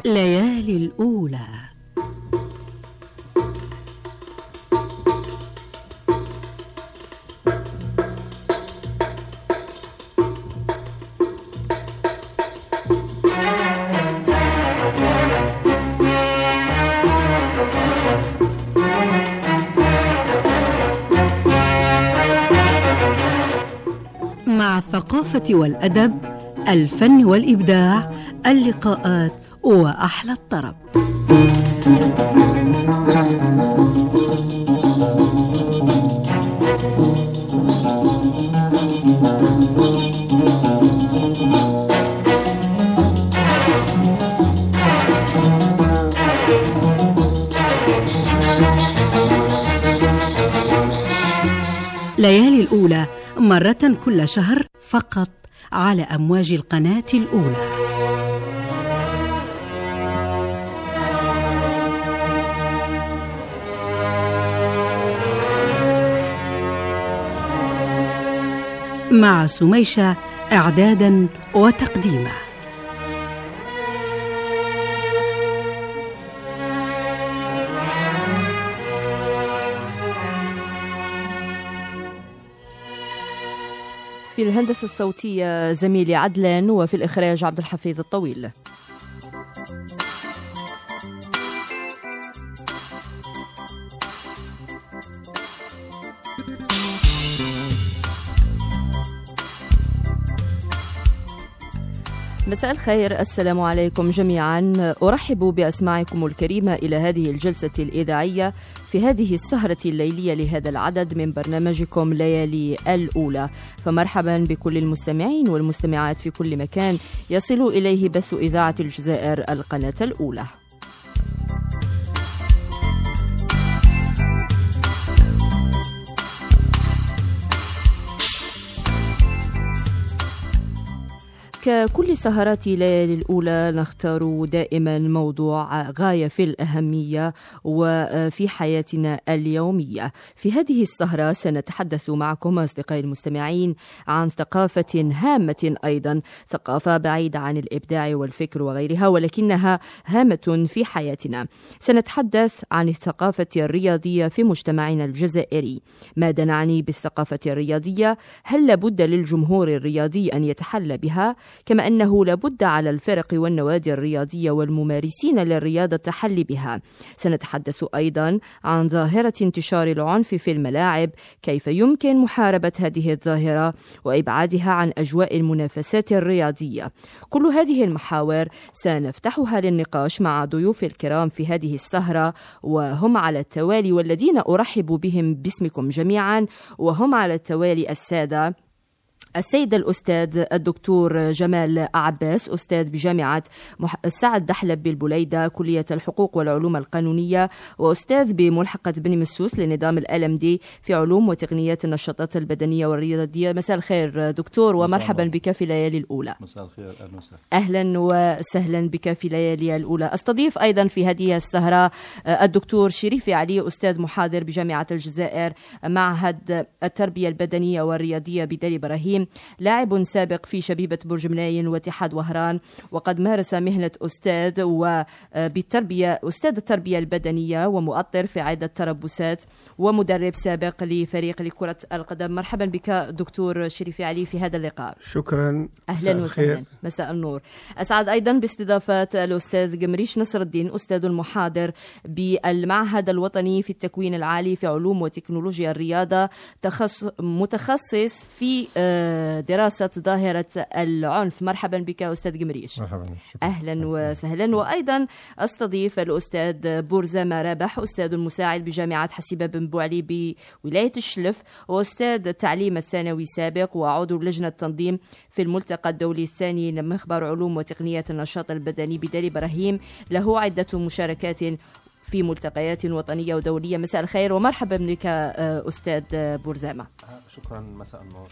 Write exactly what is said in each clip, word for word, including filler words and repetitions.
ليالي الأولى. مع الثقافة والأدب، الفن والإبداع، اللقاءات وأحلى الطرب. ليالي الأولى مرة كل شهر فقط على أمواج القناة الأولى. مع سميشة إعدادا وتقديما. في الهندسة الصوتية زميلي عدلان، وفي الإخراج عبد الحفيظ الطويل. مساء الخير، السلام عليكم جميعا. أرحب بأسماعكم الكريمة إلى هذه الجلسة الإذاعية في هذه السهرة الليلية لهذا العدد من برنامجكم ليالي الأولى. فمرحبا بكل المستمعين والمستمعات في كل مكان يصل إليه بث إذاعة الجزائر القناة الأولى. ككل سهرات ليالي الأولى نختار دائما موضوع غاية في الأهمية وفي حياتنا اليومية. في هذه السهرة سنتحدث معكم أصدقائي المستمعين عن ثقافة هامة، أيضا ثقافة بعيدة عن الإبداع والفكر وغيرها، ولكنها هامة في حياتنا. سنتحدث عن الثقافة الرياضية في مجتمعنا الجزائري. ماذا نعني بالثقافة الرياضية؟ هل لابد للجمهور الرياضي أن يتحلى بها؟ كما أنه لابد على الفرق والنوادي الرياضية والممارسين للرياضة التحلي بها. سنتحدث أيضا عن ظاهرة انتشار العنف في الملاعب، كيف يمكن محاربة هذه الظاهرة وإبعادها عن أجواء المنافسات الرياضية. كل هذه المحاور سنفتحها للنقاش مع ضيوف الكرام في هذه السهرة، وهم على التوالي والذين أرحب بهم باسمكم جميعا. وهم على التوالي السادة: السيد الأستاذ الدكتور جمال عباس، أستاذ بجامعة سعد دحلب بالبليدة كلية الحقوق والعلوم القانونية، وأستاذ بملحقة بني مسوس لنظام الألمدي في علوم وتقنيات النشاطات البدنية والرياضية. مساء الخير دكتور، ومرحبا بك في ليالي الأولى. مساء الخير، أهلا وسهلا. أهلا وسهلا بك في ليالي الأولى. أستضيف أيضا في هذه السهرة الدكتور شريفي علي، أستاذ محاضر بجامعة الجزائر معهد التربية البدنية والرياضية بدار إبراهيم، لاعب سابق في شبيبة برج مناين واتحاد وهران، وقد مارس مهنة أستاذ وبالتربية أستاذ التربية البدنية ومؤطر في عدة تربصات، ومدرب سابق لفريق لكرة القدم. مرحبا بك دكتور شريفي علي في هذا اللقاء. شكرا. أهلا وسهلا. مساء النور. أسعد أيضا باستضافة الأستاذ قمريش نصر الدين، أستاذ المحاضر بالمعهد الوطني في التكوين العالي في علوم وتكنولوجيا الرياضة، متخصص في دراسة ظاهرة العنف. مرحبا بك أستاذ قمريش. مرحبا. أهلا وسهلا. وأيضا أستضيف الأستاذ بورزامة رابح، أستاذ المساعد بجامعة حسيبة بن بوعلي بولاية الشلف، وأستاذ التعليم الثانوي سابق، وعضو لجنة تنظيم في الملتقى الدولي الثاني لمخبر علوم وتقنيات النشاط البدني بدار إبراهيم. له عدة مشاركات في ملتقيات وطنية ودولية. مساء الخير ومرحبا بك أستاذ بورزامة. شكرا. مساء النور.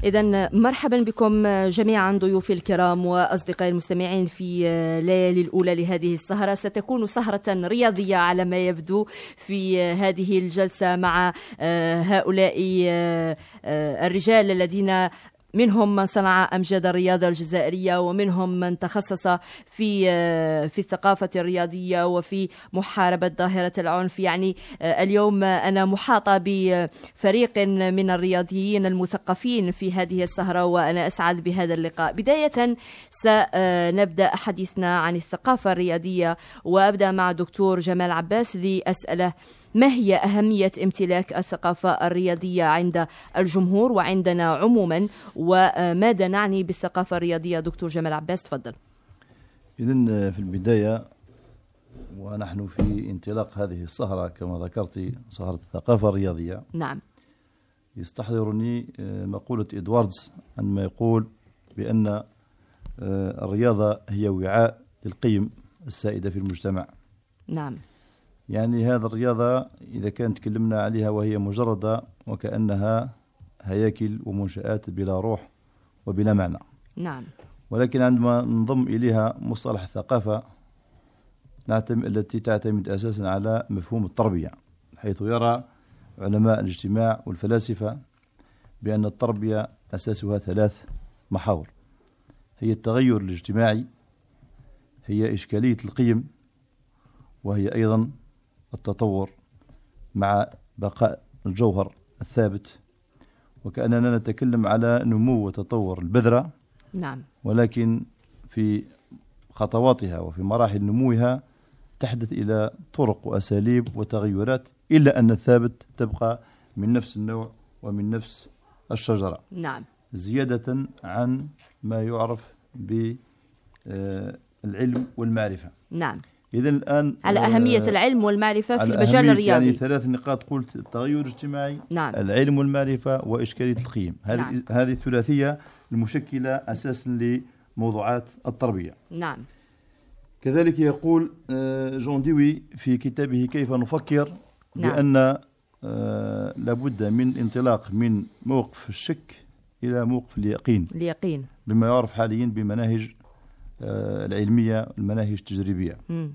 إذن مرحبا بكم جميعا ضيوفي الكرام وأصدقائي المستمعين في ليالي الأولى لهذه السهرة. ستكون سهرة رياضية على ما يبدو في هذه الجلسة مع هؤلاء الرجال الذين منهم من صنع أمجاد الرياضة الجزائرية، ومنهم من تخصص في في الثقافة الرياضية وفي محاربة ظاهرة العنف. يعني اليوم أنا محاطة بفريق من الرياضيين المثقفين في هذه السهرة، وأنا أسعد بهذا اللقاء. بداية سنبدأ حديثنا عن الثقافة الرياضية، وأبدأ مع دكتور جمال عباس لأسأله: ما هي أهمية امتلاك الثقافة الرياضية عند الجمهور وعندنا عموما، وماذا نعني بالثقافة الرياضية؟ دكتور جمال عباس، تفضل. إذن في البداية، ونحن في انطلاق هذه السهرة كما ذكرت، سهرة الثقافة الرياضية، نعم، يستحضرني مقولة إدواردز عندما يقول بأن الرياضة هي وعاء للقيم السائدة في المجتمع. نعم، يعني هذا الرياضة إذا كان تكلمنا عليها وهي مجردة وكأنها هياكل ومنشآت بلا روح وبلا معنى. نعم، ولكن عندما نضم إليها مصطلح الثقافة التي تعتمد أساسا على مفهوم التربية، حيث يرى علماء الاجتماع والفلاسفة بأن التربية أساسها ثلاث محاور: هي التغير الاجتماعي، هي إشكالية القيم، وهي أيضا التطور مع بقاء الجوهر الثابت. وكأننا نتكلم على نمو وتطور البذرة، نعم، ولكن في خطواتها وفي مراحل نموها تحدث إلى طرق وأساليب وتغيرات، إلا أن الثابت تبقى من نفس النوع ومن نفس الشجرة. نعم، زيادة عن ما يعرف بالعلم والمعرفة. نعم. إذن الآن على أهمية آه العلم والمعرفة في المجال يعني الرياضي. يعني ثلاث نقاط قلت: التغير الاجتماعي، نعم، العلم والمعرفة، وإشكالية القيم. هذه نعم. هذه الثلاثية المشكلة أساسا لموضوعات التربية. نعم. كذلك يقول جون ديوي في كتابه كيف نفكر، نعم. بأن لابد من انطلاق من موقف الشك إلى موقف اليقين، اليقين بما يعرف حاليا بمناهج العلمية، المناهج التجريبية. م.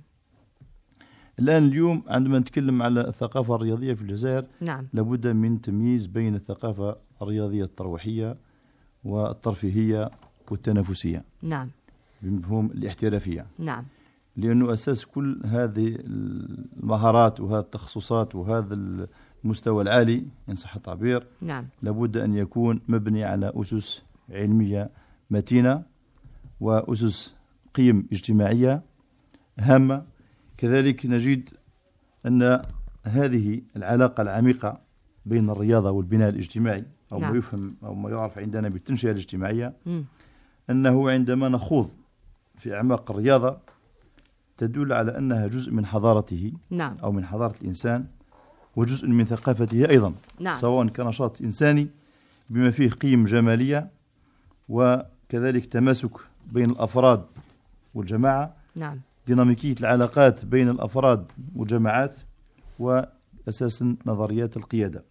الآن اليوم عندما نتكلم على الثقافة الرياضية في الجزائر، نعم، لابد من تمييز بين الثقافة الرياضية الترويحية والترفيهية والتنافسية، نعم، بمفهوم الاحترافية. نعم، لأنه أساس كل هذه المهارات وهذه التخصصات وهذا المستوى العالي إن صح التعبير، نعم، لابد أن يكون مبني على أسس علمية متينة وأسس قيم اجتماعية هامة. كذلك نجد أن هذه العلاقة العميقة بين الرياضة والبناء الاجتماعي، أو نعم. ما يفهم أو ما يعرف عندنا بالتنشئة الاجتماعية، م. أنه عندما نخوض في أعماق الرياضة تدل على أنها جزء من حضارته، نعم، أو من حضارة الإنسان، وجزء من ثقافته أيضا، نعم. سواء كنشاط إنساني بما فيه قيم جمالية، وكذلك تماسك بين الأفراد والجماعة، نعم، ديناميكية العلاقات بين الأفراد والجماعات، وأساسا نظريات القيادة.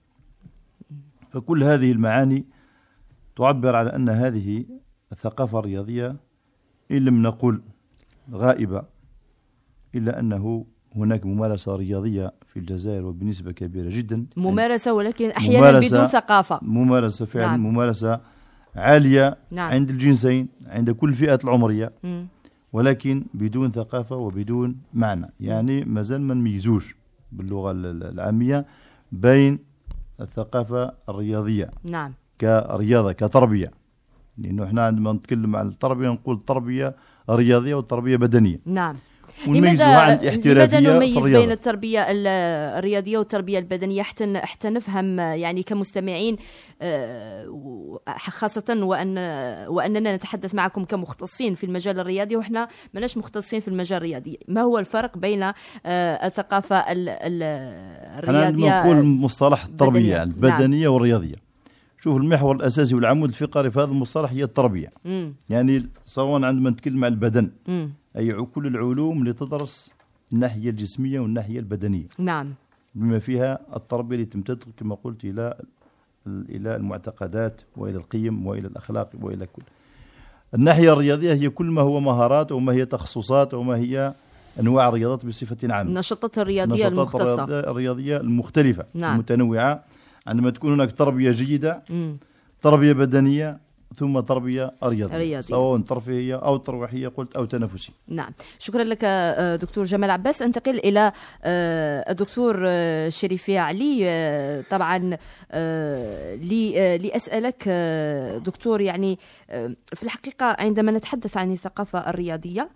فكل هذه المعاني تعبر على أن هذه الثقافة الرياضية إن لم نقل غائبة، إلا أنه هناك ممارسة رياضية في الجزائر وبنسبة كبيرة جدا، ممارسة ولكن أحيانا بدون ثقافة. ممارسة فعلا، نعم. ممارسة عالية، نعم. عند الجنسين، عند كل الفئات العمرية، م. ولكن بدون ثقافة وبدون معنى. يعني ما زال ما نميزوش باللغة العامية بين الثقافة الرياضية، نعم، كرياضة كتربية، لأنه احنا عندما نتكلم عن التربية نقول تربية رياضية وتربية بدنية. نعم. لماذا لماذا نميز بين التربية الرياضية والتربية البدنية حتى حتى نفهم يعني كمستمعين، خاصة وأن وأننا نتحدث معكم كمختصين في المجال الرياضي وإحنا ماناش مختصين في المجال الرياضي. ما هو الفرق بين الثقافة الرياضية؟ أنا نقول مصطلح التربية البدنية نعم. والرياضية. شوف، المحور الأساسي والعمود الفقري في هذا المصطلح هي التربية. مم. يعني سواء عندما نتكلم عن البدن، مم. أي كل العلوم اللي تدرس الناحية الجسمية والناحية البدنية، نعم، بما فيها التربية اللي تمتد كما قلت إلى إلى المعتقدات وإلى القيم وإلى الأخلاق وإلى كل. الناحية الرياضية هي كل ما هو مهارات وما هي تخصصات وما هي أنواع الرياضات بصفة عامة، النشاطات الرياضية المختصة، الرياضية المختلفة، نعم. المتنوعة، عندما تكون هناك تربية جيدة، م. تربية بدنية، ثم تربية رياضية, رياضية. سواء ترفيهية أو ترويحية قلت أو تنافسية. نعم، شكرا لك دكتور جمال عباس. أنتقل إلى الدكتور شريفي علي. طبعا لأسألك دكتور، يعني في الحقيقة عندما نتحدث عن الثقافة الرياضية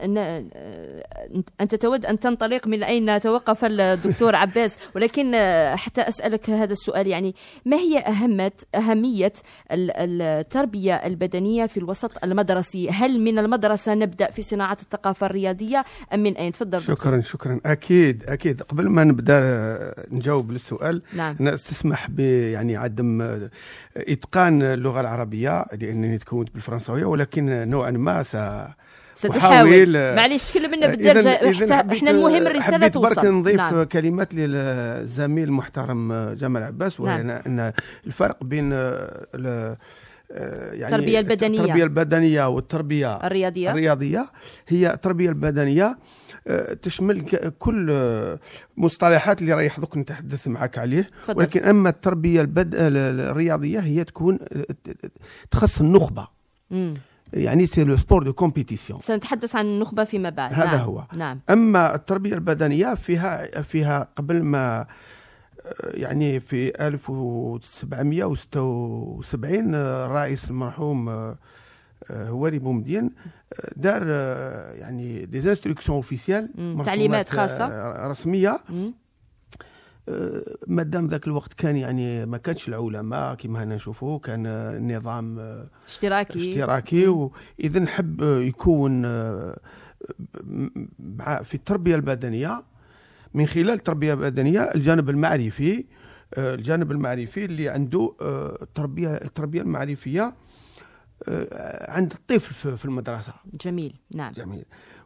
أنت تود أن تنطلق من أين توقف الدكتور عباس، ولكن حتى أسألك هذا السؤال، يعني ما هي أهمية أهمية التربية البدنية في الوسط المدرسي؟ هل من المدرسة نبدأ في صناعة الثقافة الرياضية أم من أين؟ تفضل. شكرا شكرا أكيد أكيد. قبل ما نبدأ نجاوب للسؤال، نعم. أنا استسمح ب يعني عدم إتقان اللغة العربية لأنني تكونت بالفرنسوية، ولكن نوعا ما س ستحاول. معليش تكلم بالدرجة، احنا المهم الرسالة توصل. برك نضيف نعم. كلمات للزميل المحترم جمال عباس، وهي نعم. أن الفرق بين يعني التربية البدنية التربية البدنية والتربية الرياضية. الرياضية هي التربية البدنية تشمل كل مصطلحات اللي رايح دوك نتحدث معك عليه، فضل. ولكن أما التربية البد... الرياضية هي تكون تخص النخبة، م. يعني سي لو سبور دو كومبيتيسيون. سنتحدث عن النخبة فيما بعد. هذا نعم. هو. نعم. أما التربية البدنية فيها فيها قبل ما يعني في ألف وسبعمائة وستة وسبعين الرئيس المرحوم هواري بومدين دار يعني دي انستركسيون اوفيسيال، تعليمات خاصة رسمية. مادام ذاك الوقت كان يعني ما كانش العلماء كما هنا نشوفوه، كان نظام اشتراكي اشتراكي وإذا حب يكون في التربية البدنية من خلال التربية البدنية الجانب المعرفي، الجانب المعرفي اللي عنده التربية التربية المعرفية عند الطفل في المدرسة. جميل. نعم. جميل.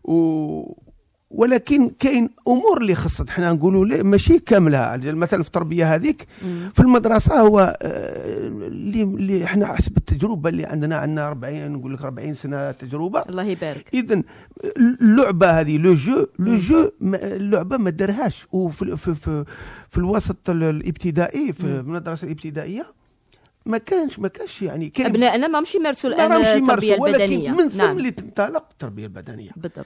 و ولكن كاين امور اللي خصت حنا نقولوا ماشي كامله، مثلا في التربيه هذيك في المدرسه هو اللي اللي حنا حسب التجربه اللي عندنا عندنا أربعين نقول لك أربعين سنه تجربه، الله يبارك. اذا اللعبه هذه لو جو لو جو اللعبه ما دارهاش، وفي في, في, في الوسط الابتدائي في المدرسه الابتدائيه ما كانش ما كانش يعني كان ابنائنا ما مشي يمارسوا الان التربيه البدنيه، ولكن من ثم نعم. اللي تنطلق التربيه البدنيه بالضبط.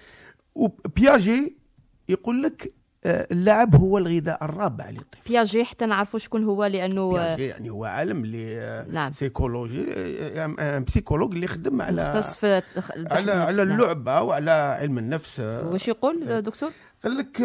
وبياجي يقول لك اللعب هو الغذاء الرابع للطفل. بياجي حتى نعرفوا شكون هو، لانه بياجي يعني هو عالم اللي نعم. سيكولوجي، بسيكولوج اللي يخدم على مختص في على على اللعبه وعلى علم النفس. واش يقول دكتور؟ قال لك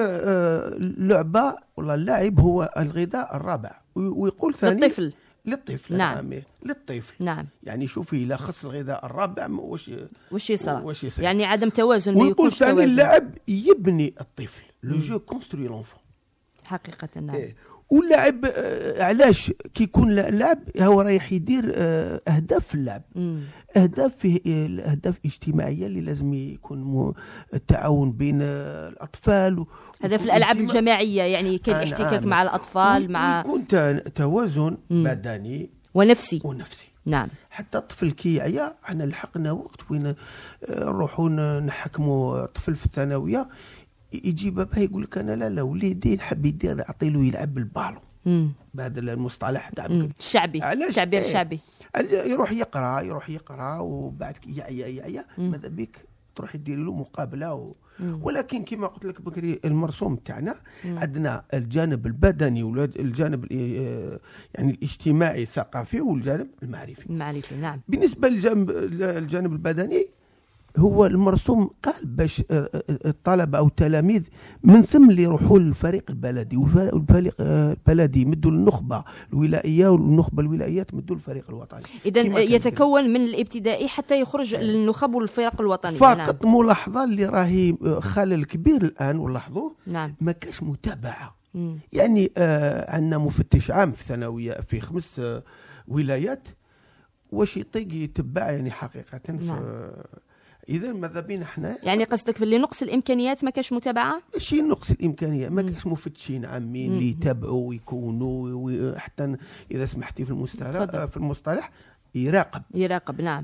اللعبه والله اللاعب هو الغذاء الرابع، ويقول ثاني للطفل للطفل نعم. نعم للطفل نعم. يعني شوفي لا خص الغذاء الرابع واش واش يصير، يعني عدم توازن. ويقول ثاني اللاعب يبني الطفل، لو جو كونستروي لونفون حقيقه. نعم. إيه. واللاعب آه علاش كيكون اللاعب هو رايح يدير آه اهداف في اللعب، مم. اهداف فيه الاهداف الاجتماعيه اللي لازم يكون التعاون بين آه الاطفال، هذا في الالعاب الجماعيه، يعني كاين الاحتكاك مع الاطفال، مع يكون توازن مم. بدني ونفسي ونفسي. نعم. حتى الطفل كي يعيا حنا لحقنا وقت وين نروحوا نحكموا طفل في الثانويه يجي بابا يقول لك انا لا لا وليدي نحب يدير نعطي له يلعب بالبالون، بهذا المصطلح تاع الشعبي، التعبير الشعبي. يروح يقرا يروح يقرا وبعد يعيا يعيا ماذا بك تروح دير له مقابله و... ولكن كما قلت لك بكري المرسوم تاعنا عندنا الجانب البدني والجانب يعني الاجتماعي الثقافي والجانب المعرفي. المعرفي نعم. بالنسبه للجانب الجانب البدني هو المرسوم قال باش الطلبه او التلاميذ من ثم اللي يروحوا للفريق البلدي، والفريق البلدي يمدوا للنخبه الولائيه والنخبه الولائيه تمدوا للفريق الوطني. اذا يتكون من الابتدائي حتى يخرج للنخب والفرق الوطنيه. فقط نعم. ملاحظه اللي راهي خلل كبير الان ولاحظوه نعم. ما كاش متابعه. مم. يعني آه عندنا مفتش عام في ثانويه في خمس آه ولايات، واش يطيق يتبع يعني حقيقه نعم. في اذا ماذا بينا احنا يعني قصدك باللي نقص الامكانيات ما كاش متابعه؟ ماشي نقص الامكانيه، ما كاش مفتشين عامين اللي يتابعوا ويكونوا، حتى اذا سمحتي في المصطلح في المصطلح يراقب يراقب. نعم.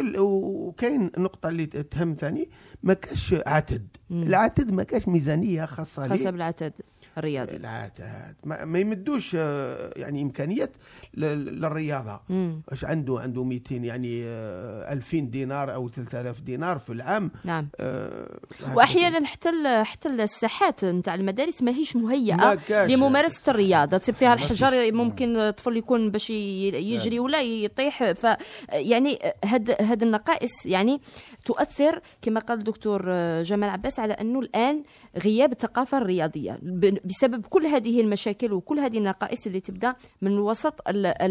وكاين نقطه اللي تهم ثاني، ما كاش عتد. مم. العتد ما كاش ميزانيه خاصه ليه حسب العتد الرياضي. العتد ما, ما يمدوش يعني امكانيات للرياضه. واش عنده عنده مئتين يعني ألفين دينار او ثلاثة آلاف دينار في العام. نعم. آه واحيانا حتى حتى الساحات نتاع المدارس ماهيش مهيئه لممارسه الرياضه، تصيب فيها الحجر، ممكن الطفل يكون باش يجري ولا يطيح. ف يعني هاد هاد النقائص يعني تؤثر كما قال الدكتور جمال عباس على انه الان غياب الثقافه الرياضيه بسبب كل هذه المشاكل وكل هذه النقائص اللي تبدا من الوسط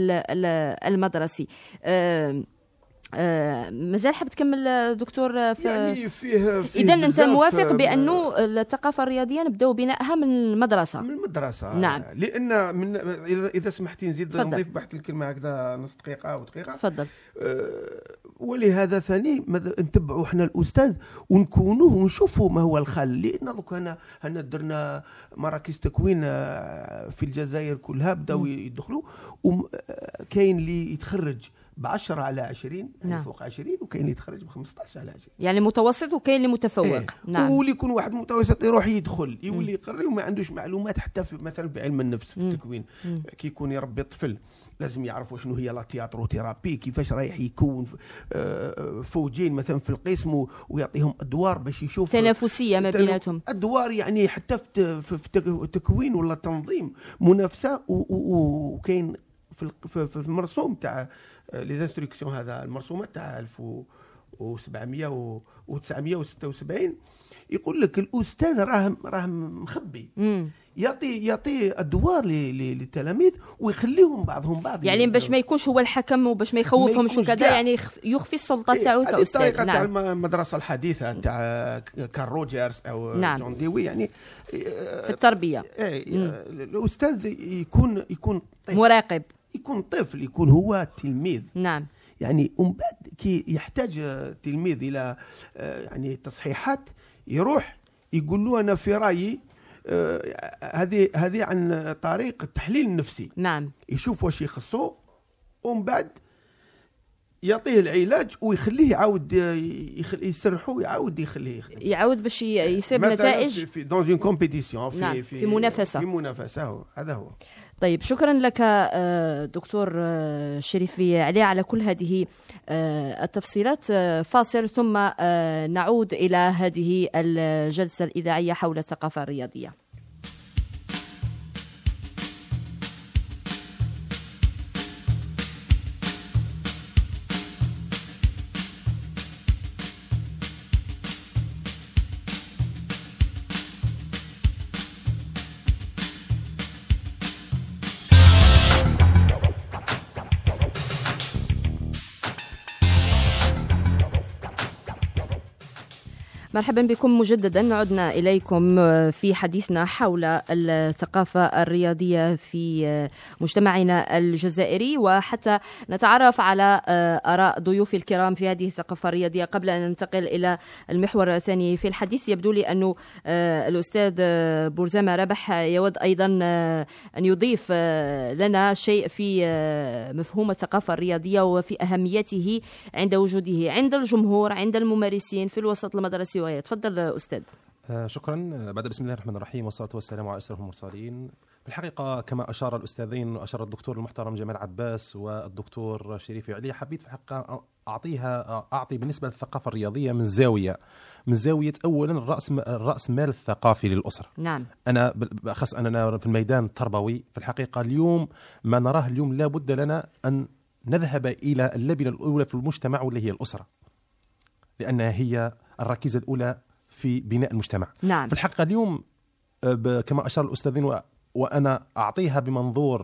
المدرسي. أه آه مازال حاب تكمل دكتور؟ في يعني فيه, فيه إذا أنت موافق بأنه الثقافة الرياضية نبدأ بنائها من المدرسة؟ من المدرسة. نعم. لأن من إذا سمحتي نزيد نضيف بحث الكلمة هكذا نص دقيقة أو دقيقة. تفضل. آه ولهذا ثاني نتبعوا احنا الأستاذ ونكونوه ونشوفوا ما هو الخل. لأن دوك هنا هنا درنا مراكز تكوين في الجزائر كلها بداو يدخلوا، وكاين اللي يتخرج بعشرة على عشرين، يعني نعم. فوق عشرين، وكاين اللي يتخرج بخمسطاش على عشرين، يعني متوسط، وكاين اللي متفوق. إيه. نعم. واللي يكون واحد متوسط يروح يدخل يولي يقري وما عندوش معلومات حتى في مثلا بعلم النفس في التكوين. كي يكون يربي الطفل لازم يعرفوا شنو هي لا تياتروثيرابي، كيفاش رايح يكون فوجين مثلا في القسم ويعطيهم ادوار باش يشوف تنافسيه ما بيناتهم، ادوار يعني حتى في التكوين ولا تنظيم منافسه. وكاين في المرسوم تاع لي انستركسيون، هذا المرسومات تاع ألف وسبعمائة وتسعمائة وستة وسبعين يقول لك الاستاذ راه راه مخبي، مم. يعطي يعطي ادوار للتلاميذ ويخليهم بعضهم بعض، يعني باش ما يكونش هو الحكم وباش ما يخوفهمش وكذا، يعني يخفي السلطه تاعو إيه كاستاذ. الطريقه تاع نعم. المدرسه الحديثه تاع كارل روجرز او نعم. جون ديوي، يعني في التربيه. إيه الاستاذ يكون يكون طفل. مراقب، يكون طفل، يكون هو تلميذ. نعم. يعني ومن بعد كي يحتاج تلميذ الى يعني تصحيحات يروح يقول له انا في رايي هذه هذه عن طريق التحليل النفسي. نعم. يشوف واش يخصو ومن بعد يعطيه العلاج ويخليه يعاود يسرحه ويعاود يخليه يخدم. يعاود باش يصيب نتائج في دون اون كومبيتيسيون، في, نعم. في في منافسه في منافسه هذا هو. طيب شكرا لك دكتور الشريفي علي على كل هذه التفصيلات. فاصل ثم نعود إلى هذه الجلسة الإذاعية حول الثقافة الرياضية. مرحبا بكم مجددا. عدنا إليكم في حديثنا حول الثقافة الرياضية في مجتمعنا الجزائري، وحتى نتعرف على آراء ضيوف الكرام في هذه الثقافة الرياضية. قبل أن ننتقل إلى المحور الثاني في الحديث، يبدو لي أنه الأستاذ بورزامة ربح يود أيضا أن يضيف لنا شيء في مفهوم الثقافة الرياضية وفي أهميته عند وجوده عند الجمهور، عند الممارسين في الوسط المدرسي. تفضل أستاذ. آه شكرا. بعد بسم الله الرحمن الرحيم والصلاة والسلام على أشرف المرسلين. بالحقيقة كما أشار الأستاذين وأشار الدكتور المحترم جمال عباس والدكتور شريفي علي، حبيت في الحقيقة أعطيها أعطي بالنسبة للثقافة الرياضية من زاوية من زاوية أولا الرأس الرأس مال الثقافي للأسرة. نعم. أنا بأخص أننا في الميدان التربوي في الحقيقة اليوم ما نراه اليوم لا بد لنا أن نذهب إلى اللبنة الأولى في المجتمع واللي هي الأسرة، لأنها هي الركيزة الأولى في بناء المجتمع. نعم. في الحقيقة اليوم كما أشار الأستاذين وأنا أعطيها بمنظور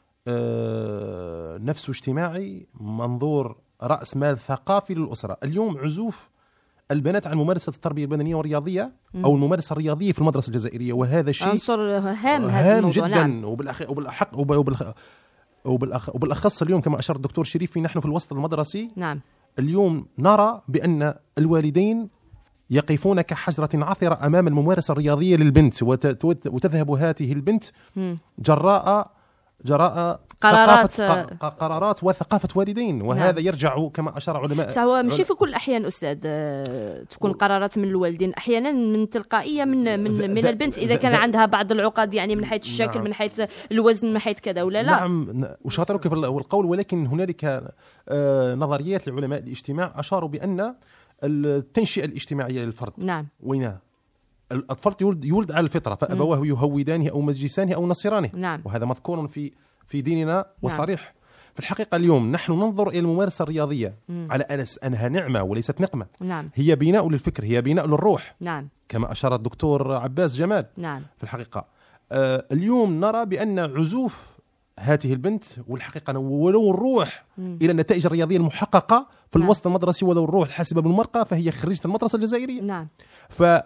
نفسه اجتماعي، منظور رأس مال ثقافي للأسرة. اليوم عزوف البنات عن ممارسة التربية البدنية والرياضية م. أو الممارسة الرياضية في المدرسة الجزائرية، وهذا شيء عنصر هام هام جدا. نعم. وبالأخ وبالأحق وبالأخ وبالأخ وبالأخص اليوم كما أشار الدكتور شريفي، نحن في الوسط المدرسي نعم. اليوم نرى بأن الوالدين يقفون كحجرة عثرة أمام الممارسة الرياضية للبنت، وتذهب هذه البنت جراء جراء قرارات قرارات وثقافة والدين، وهذا نعم. يرجع كما أشار علماء. بس هو ماشي في كل الأحيان أستاذ تكون قرارات من الوالدين، أحيانا من تلقائية من من من البنت إذا كان عندها بعض العقد، يعني من حيث الشكل نعم. من حيث الوزن، من حيث كذا ولا لا. نعم أشاطرك في القول، ولكن هنالك نظريات لعلماء الاجتماع أشاروا بأن التنشئة الاجتماعية للفرد نعم وينها الفرد يولد, يولد على الفطرة، فأبواه يهودانه أو مجلسانه أو نصرانه نعم. وهذا مذكور في في ديننا وصريح نعم. في الحقيقة اليوم نحن ننظر إلى الممارسة الرياضية مم. على أنس أنها نعمة وليست نقمة نعم. هي بناء للفكر، هي بناء للروح نعم. كما أشار الدكتور عباس جمال نعم. في الحقيقة آه اليوم نرى بأن عزوف هذه البنت والحقيقة ولو الروح مم. إلى النتائج الرياضية المحققة في نعم. الوسط المدرسي، ولو الروح الحاسبة بالمرقة فهي خريجة المدرسة الجزائرية نعم. فما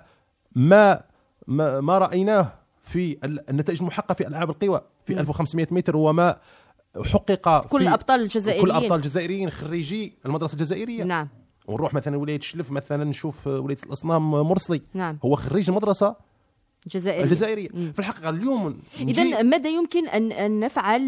ما, ما رأيناه في النتائج المحققة في ألعاب القوى في مم. ألف وخمسمائة متر، وما حقق كل الأبطال الجزائريين كل الأبطال الجزائريين خريجي المدرسة الجزائرية نعم. ونروح مثلا ولاية شلف، مثلا نشوف ولاية الأصنام مرسلي نعم. هو خريج المدرسة الجزائرية, الجزائرية. في الحقيقة اليوم إذن ماذا يمكن أن نفعل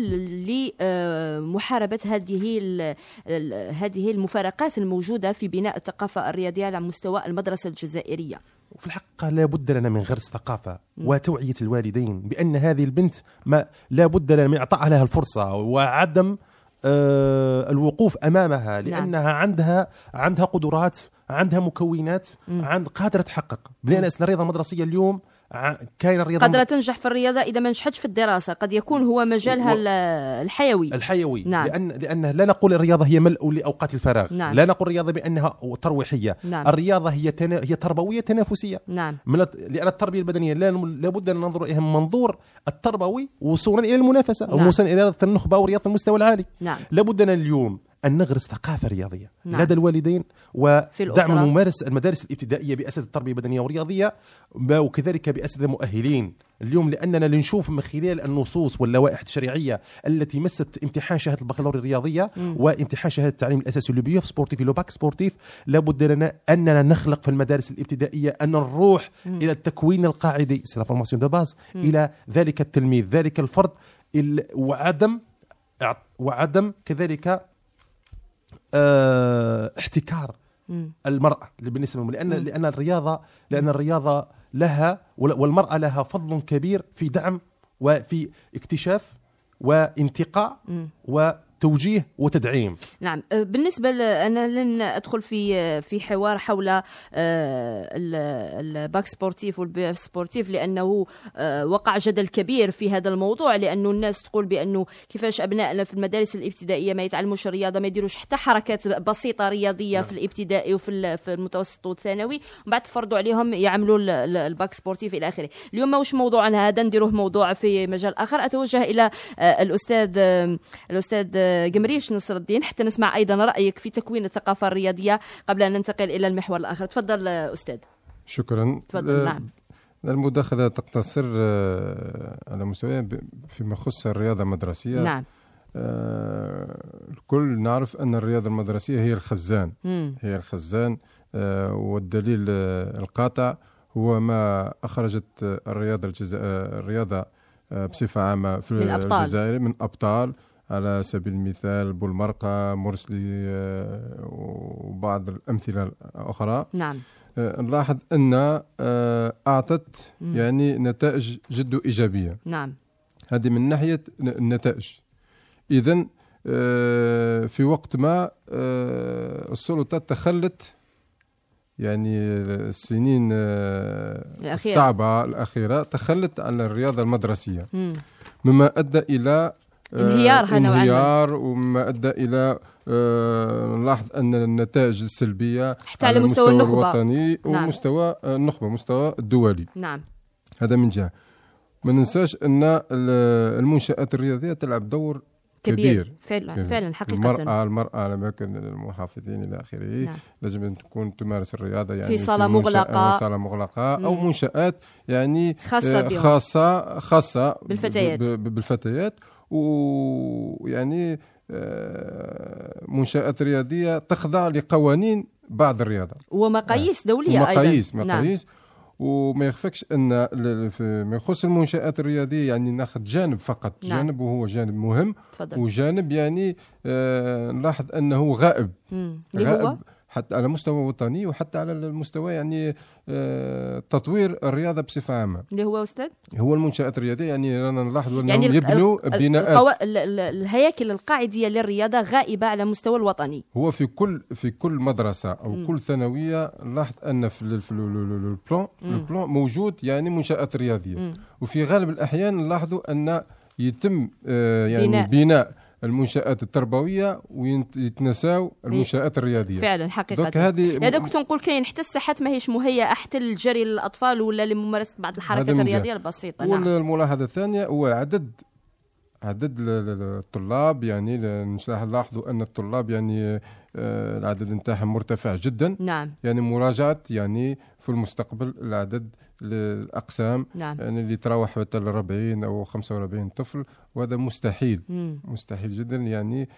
لمحاربة هذه هذه المفارقات الموجودة في بناء الثقافة الرياضية على مستوى المدرسة الجزائرية؟ في الحقيقة لا بد لنا من غرس ثقافة وتوعية الوالدين بأن هذه البنت ما لا بد لنا من إعطاء لها الفرصة وعدم آه الوقوف أمامها، لأنها نعم. عندها عندها قدرات، عندها مكونات، عند قادرة تحقق. بلان أن الرياضة المدرسية اليوم كاين الرياضة قادرة تنجح في الرياضة إذا ما نجحتش في الدراسة، قد يكون هو مجالها و... الحيوي الحيوي نعم. لأن لأن لا نقول الرياضة هي ملء لأوقات الفراغ نعم. لا نقول الرياضة بأنها ترويحية نعم. الرياضة هي تنا... هي تربوية تنافسية نعم. من الت... لأن التربية البدنية لا لابد أن ننظر إليها من منظور التربوي وصولا إلى المنافسة نعم. أو وصولا إلى النخبة ورياضة المستوى العالي نعم. لابد أن اليوم أن نغرس ثقافة رياضية نعم. لدى الوالدين ودعم ممارس المدارس الابتدائية بأساتذة التربية البدنية والرياضية وكذلك بأساتذة مؤهلين اليوم، لأننا لنشوف من خلال النصوص واللوائح التشريعية التي مست امتحان شهادة البكالوريا الرياضية م. وامتحان شهادة التعليم الأساسي لوبيوف سبورتيف لوباك سبورتيف، لابد لنا أننا نخلق في المدارس الابتدائية أن نروح م. إلى التكوين القاعدي سلا فورماسيون دو باز إلى ذلك التلميذ ذلك الفرد وعدم وعدم كذلك اه احتكار مم. المرأة بالنسبة لهم، لأن مم. لأن الرياضة لأن الرياضة لها والمرأة لها فضل كبير في دعم وفي اكتشاف وانتقاء مم. وتوجيه وتدعيم. نعم. بالنسبة أنا لن أدخل في في حوار حول الباك سبورتيف والبي اف سبورتيف، لأنه وقع جدل كبير في هذا الموضوع، لأنه الناس تقول بأنه كيفاش أبنائنا في المدارس الابتدائية ما يتعلموش الرياضة، ما يديروش حتى حركات بسيطة رياضية في الابتدائي وفي في المتوسط والثانوي، ومن بعد تفرضوا عليهم يعملوا الباك سبورتيف إلى آخره. اليوم ماهوش موضوعنا هذا، نديروه موضوع في مجال آخر. أتوجه إلى الأستاذ الأستاذ قمريش نصر الدين حتى نسمع أيضا رأيك في تكوين الثقافة الرياضية قبل أن ننتقل إلى المحور الآخر. تفضل أستاذ. شكرا. تفضل. نعم. المداخلة تقتصر على مستوى فيما يخص الرياضة المدرسية. نعم. الكل نعرف أن الرياضة المدرسية هي الخزان مم. هي الخزان والدليل القاطع هو ما أخرجت الرياضة الجزائر الرياضة بصفة عامة في من الجزائر من أبطال، على سبيل المثال بولمرقة مرسلي وبعض الأمثلة الأخرى. نعم. نلاحظ أن أعطت يعني نتائج جد إيجابية. نعم. هذه من ناحية النتائج. إذن في وقت ما السلطات تخلت يعني السنين الأخيرة. الصعبة الأخيرة تخلت عن الرياضة المدرسية مم. مما أدى إلى انهيار انهيار وما أدى إلى آه نلاحظ أن النتائج السلبية حتى على مستوى النخبة الوطني نعم. ومستوى النخبة مستوى الدولي. نعم. هذا من جهة. ما ننساش أن المنشآت الرياضية تلعب دور كبير, كبير. فعلا كبير. فعلا حقيقة المرأة المرأة على أماكن المحافظين إلى آخره نعم. لازم أن تكون تمارس الرياضة يعني في صالة مغلقة صالة مغلقة أو مم. منشآت يعني خاصة خاصة خاصة بالفتيات بالفتيات ويعني منشآت رياضية تخضع لقوانين بعض الرياضات ومقاييس دولية ومقاييس أيضا. مقاييس نعم. وما يخفكش ان ما يخص المنشآت الرياضيه يعني ناخذ جانب فقط، نعم. جانب وهو جانب مهم. تفضل. وجانب يعني آه نلاحظ انه غائب مم. غائب حتى على مستوى وطني وحتى على المستوى يعني آه تطوير الرياضه بصفه عامه. اللي هو استاذ هو المنشآت الرياضيه يعني رانا نلاحظ انهم يعني يبنوا بناءات القو... الهياكل القاعديه للرياضه غائبه على المستوى الوطني. هو في كل في كل مدرسه او مم. كل ثانويه نلاحظ ان في البلان البلان موجود يعني منشآت رياضيه. مم. وفي غالب الاحيان نلاحظوا ان يتم آه يعني بناء, بناء المنشآت التربويه ويتنساو المنشآت الرياضيه. فعلا حقيقه هذا كنت نقول كاين حتى الساحات ماهيش مهيئه حتى للجري للاطفال ولا لممارسه بعض الحركات الرياضيه البسيطه. نعم. والملاحظه الثانيه هو عدد عدد الطلاب يعني نلاحظوا ان الطلاب يعني العدد نتاعهم مرتفع جدا. نعم. يعني مراجعه يعني في المستقبل العدد الأقسام. نعم. يعني اللي تراوح حتى ل أربعين أو خمسة وأربعين طفل، وهذا مستحيل. مم. مستحيل جدا يعني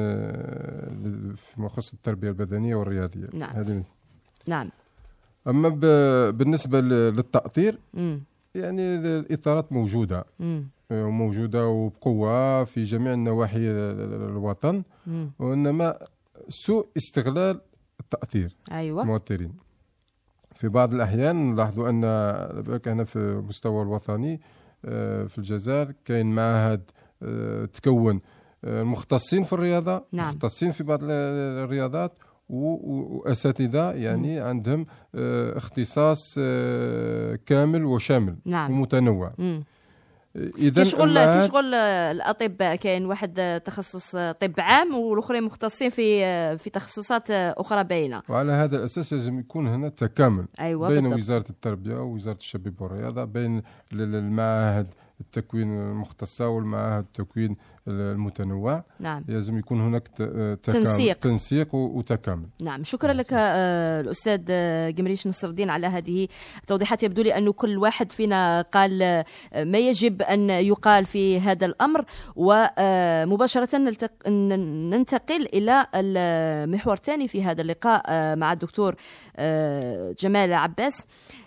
فيما يخص التربية البدنية والرياضية. نعم. هذه. نعم. أما بالنسبة للتأطير مم. يعني الإطارات موجودة مم. وموجودة وبقوة في جميع النواحي الوطن. مم. وإنما سوء استغلال التأطير. أيوة. المؤطرين في بعض الأحيان نلاحظوا أن هنا في المستوى الوطني في الجزائر كاين معهد تكون مختصين في الرياضة. نعم. مختصين في بعض الرياضات وأساتذة يعني مم. عندهم اختصاص كامل وشامل. نعم. ومتنوع. مم. إذا شغل شغل الأطباء كاين واحد تخصص طب عام والآخرين مختصين في في تخصصات أخرى باينة، وعلى هذا الأساس لازم يكون هنا تكامل. أيوة بين بالضبط. وزارة التربية ووزارة الشباب والرياضة، بين المعاهد التكوين المختصة والمعاهد التكوين المتنوع. نعم. لازم يكون هناك تنسيق تنسيق وتكامل. نعم. شكرا لك آه الأستاذ قمريش نصر الدين على هذه التوضيحات. يبدو لي أنه كل واحد فينا قال آه ما يجب أن يقال في هذا الأمر، ومباشرة نلتق... ننتقل إلى المحور الثاني في هذا اللقاء آه مع الدكتور آه جمال عباس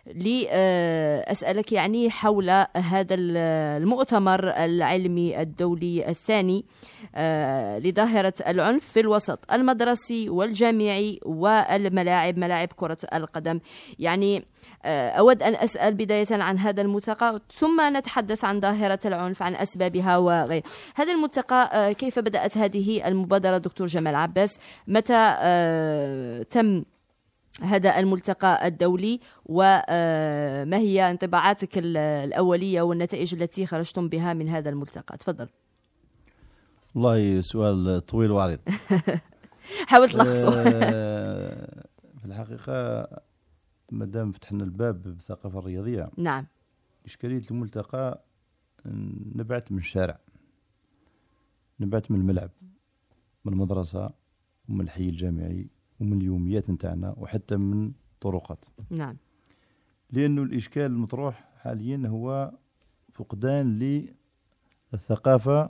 لأسألك يعني حول هذا المؤتمر العلمي الدولي الثاني لظاهرة العنف في الوسط المدرسي والجامعي والملاعب ملاعب كرة القدم. يعني أود أن أسأل بداية عن هذا الملتقى ثم نتحدث عن ظاهرة العنف عن أسبابها وغيره. هذا الملتقى كيف بدأت هذه المبادرة دكتور جمال عباس؟ متى تم هذا الملتقى الدولي وما هي انطباعاتك الأولية والنتائج التي خرجتم بها من هذا الملتقى؟ تفضل. والله سؤال طويل وعريض. حاولت لخصه. في الحقيقة ما دام فتحنا الباب بالثقافة الرياضية، نعم، إشكالية الملتقى نبعت من الشارع، نبعت من الملعب، من المدرسة ومن الحي الجامعي ومن اليوميات نتاعنا وحتى من طرقات. نعم. لأنه الإشكال المطروح حاليا هو فقدان للثقافة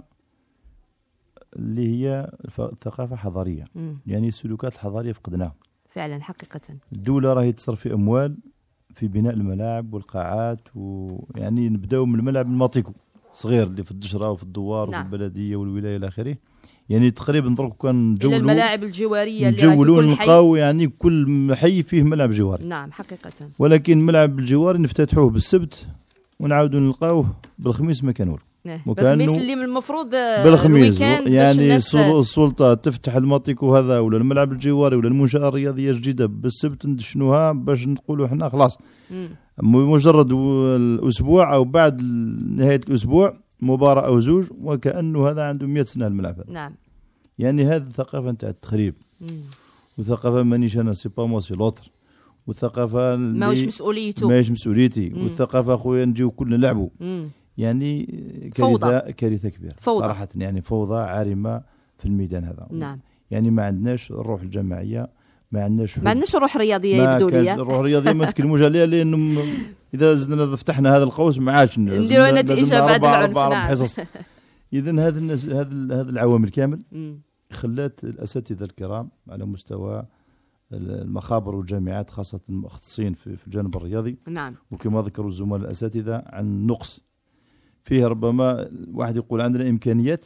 اللي هي ثقافة حضارية. م. يعني السلوكات الحضارية فقدناها فعلا حقيقة. الدولة راهي تصرف في أموال في بناء الملاعب والقاعات، ويعني نبداو من الملعب الماطيكو صغير اللي في الدشرة وفي الدوار. نعم. وفي البلدية والولاية إلى آخره. يعني تقريبا نضرب كان نجولوا إلى الملاعب الجوارية اللي نجولوا نلقاو يعني كل حي فيه ملعب جواري. نعم حقيقة. ولكن الملعب الجواري نفتتحوه بالسبت ونعاودوا نلقاوه بالخميس ما كانوا. بالخميس اللي من المفروض بالخميس يعني السلطة تفتح الماطيكو هذا ولا الملعب الجواري ولا المنشأة الرياضية الجديدة بالسبت ندشنوها باش نقولوا احنا خلاص. مم. مجرد الأسبوع أو بعد نهاية الأسبوع مباراة أو زوج وكأنه هذا عنده مئة سنة الملعب هذا. نعم. يعني هذه الثقافة نتاع التخريب. مم. وثقافة مانيش أنا سي با مو سي لوتر. وثقافة ماهوش مسؤوليته ماهوش مسؤوليتي. مم. والثقافة أخويا نجيو كلنا نلعبوا. يعني كارثة كارثة كبيرة فوضى. صراحة يعني فوضى عارمة في الميدان هذا. نعم. يعني ما عندناش الروح الجماعية، ما عندناش ما عندناش روح رياضية يبدو لي. الروح الرياضية ما تكلموش عليها لأنه إذا زدنا فتحنا هذا القوس ما عادش نديروا نتيجة بعد العنف. نعم. حصص. إذن هذا الناس هذا هذا العوامل كامل مم. خلات الأساتذة الكرام على مستوى المخابر والجامعات خاصة المختصين في في الجانب الرياضي، نعم، وكما ذكروا الزملاء الأساتذة عن نقص فيه. ربما واحد يقول عندنا إمكانيات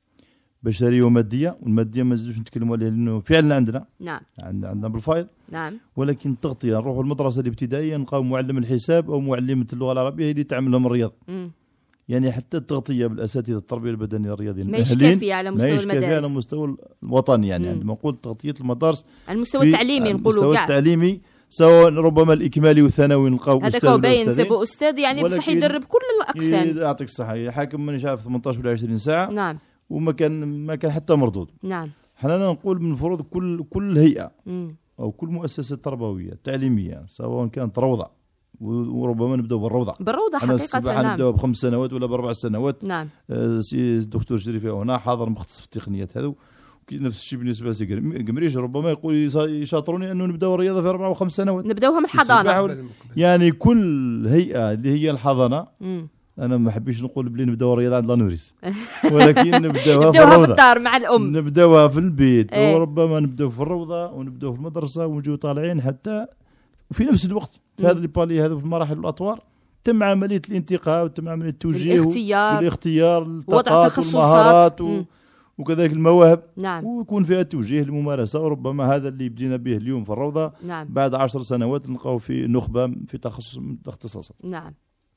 بشرية ومادية، والمادية ما نزيدوش نتكلموا عليها لأنه فعلا عندنا نعم، عندنا بالفائض، نعم، ولكن التغطية نروحوا المدرسة الابتدائية نلقاو معلم الحساب أو معلمة اللغة العربية هي اللي تعمل لهم الرياضة. مم. يعني حتى التغطية بالأساتذة التربية البدنية الرياضية ما يشكافي على مستوى المدارس، ما يشكافي على مستوى الوطني. يعني مم. عندما نقول تغطية المدارس على المستوى التعليمي نقولوا المستوى كاع التعليمي، سواء ربما الإكمالي والثانوي نلقاو هذاك هو باين سبو أستاذ يعني بصح يدرب كل الأقسام. يعطيك الصحة، حاكم مانيش عارف ثمانية عشر ولا عشرين ساعة، نعم، وما كان ما كان حتى مردود. نعم، حنا نقول من المفروض كل كل هيئة مم. أو كل مؤسسة تربوية تعليمية سواء كانت روضة، وربما نبداو بالروضة بالروضة حقيقة، نعم، نبداو بخمس سنوات ولا بأربع سنوات. نعم، سي الدكتور شريف هنا حاضر مختص في التقنيات هذو، نفس الشيء بالنسبة لسي قمريش ربما يقول يشاطروني أنه نبداو الرياضة في أربع وخمس سنوات، نبداوها من الحضانة. يعني كل هيئة اللي هي الحضانة، مم. أنا ما حبيش نقول بلي نبداو الرياضة عند لانوريس، ولكن نبداوها في الروضة، في الدار مع الأم، نبداوها في البيت، ايه. وربما نبداو في الروضة ونبداو في المدرسة ونجيو طالعين حتى وفي نفس الوقت في هذا البالي هذا في المراحل والأطوار تم عملية الانتقاء وتم عملية التوجيه الاختيار والاختيار وضع الطاقات والمهارات و... وكذلك المواهب، نعم، ويكون فيها توجيه للممارسة. وربما هذا اللي بدينا به اليوم في الروضة، نعم، بعد عشر سنوات نلقاو في نخبة في تخصص من الاختصاصات. نعم.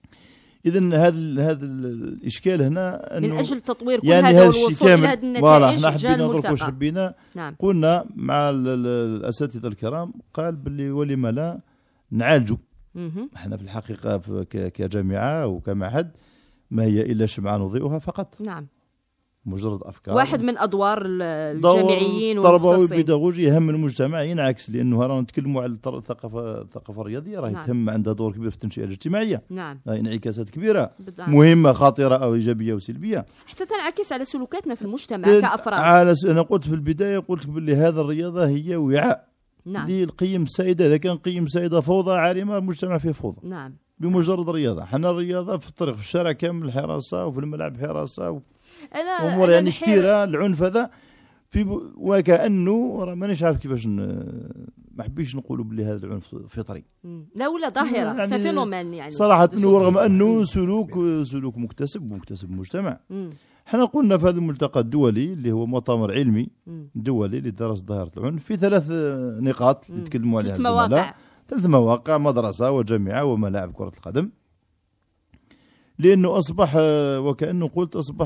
إذن هذا هذا الإشكال هنا من أجل تطوير كل يعني هذا والوصول إلى هذه النتائج احنا حبينا نضربوا حبينا، نعم. قلنا مع الأساتذة الكرام قال باللي ولما لا نعالجوا. احنا في الحقيقة كجامعة وكمعهد ما هي إلا شمعة نضيئها فقط، نعم، مجرد أفكار. واحد من أدوار الجامعيين والتربوي البيداغوجي يهم المجتمع، ينعكس لأنه رانا نتكلموا على الثقافة الثقافة الرياضية راهي نعم. تهم عندها دور كبير في التنشئة الاجتماعية، نعم، راهي انعكاسات كبيرة بالضبط. مهمة خطيرة أو إيجابية وسلبية، حتى تنعكس على سلوكاتنا في المجتمع كأفراد. على أنا قلت في البداية قلت باللي هذا الرياضة هي وعاء، نعم، للقيم السائدة. إذا كان قيم سائدة فوضى عارمة المجتمع فيه فوضى، نعم، بمجرد الرياضة. حنا الرياضة في الطريق في الشارع كامل حراسة وفي الملعب حراسة و... أنا أمور أنا يعني الحير... كثيرة. العنف هذا في ب... وكأنه مانيش عارف كيفاش ن... ما حبيش نقولوا بلي هذا العنف فطري، لا ولا ظاهرة، يعني فينومين يعني صراحة، رغم أنه سلوك سلوك مكتسب ومكتسب المجتمع. احنا قلنا في هذا الملتقى الدولي اللي هو مؤتمر علمي مم. دولي لدراسة ظاهرة العنف في ثلاث نقاط اللي تكلموا عليها الزملاء، ثلاث مواقع: مدرسة وجامعة وملاعب كرة القدم. لأنه أصبح وكأنه قلت أصبح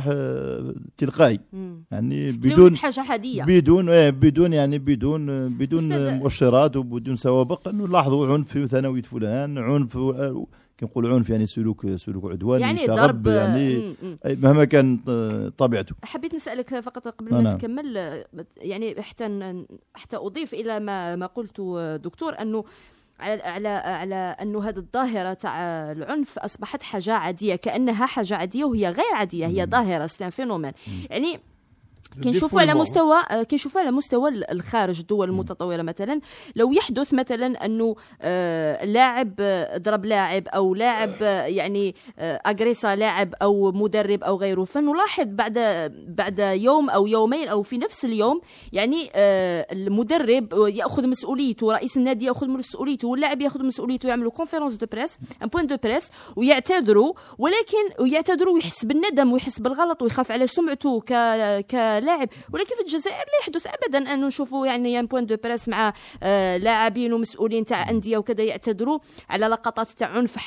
تلقائي، مم. يعني بدون حاجة حادية، بدون ايه بدون يعني بدون بدون مؤشرات وبدون سوابق أنه لاحظوا عنف في ثانوية فلان، عنف كنقول عنف يعني سلوك سلوك عدواني، يعني شغب، ضرب، يعني مهما كان طبيعته. حبيت نسألك فقط قبل ما نعم. تكمل، يعني حتى حتى أضيف إلى ما ما قلته دكتور، أنه على على على انه هذه الظاهره تاع العنف اصبحت حاجه عاديه، كانها حاجه عاديه وهي غير عاديه، هي ظاهره ستان فينومين. يعني كنشوفوا على مستوى كنشوفوا على مستوى الخارج، الدول المتطوره مثلا، لو يحدث مثلا انه آه لاعب ضرب لاعب او لاعب يعني آه اغريسا لاعب او مدرب او غيره، فنلاحظ بعد بعد يوم او يومين او في نفس اليوم يعني آه المدرب ياخذ مسؤوليته، رئيس النادي ياخذ مسؤوليته، واللاعب ياخذ مسؤوليته، يعملوا كونفيرونس دو بريس ان بوين دو بريس ويعتذروا، ولكن يعتذروا ويحس بالندم ويحس بالغلط ويخاف على سمعته ك ك لاعب. ولكن في الجزائر لا يحدث ابدا ان نشوفوا يعني ان بوين دو بريس مع آه لاعبين ومسؤولين تاع انديه وكذا يعتذروا على لقطات تاع عنف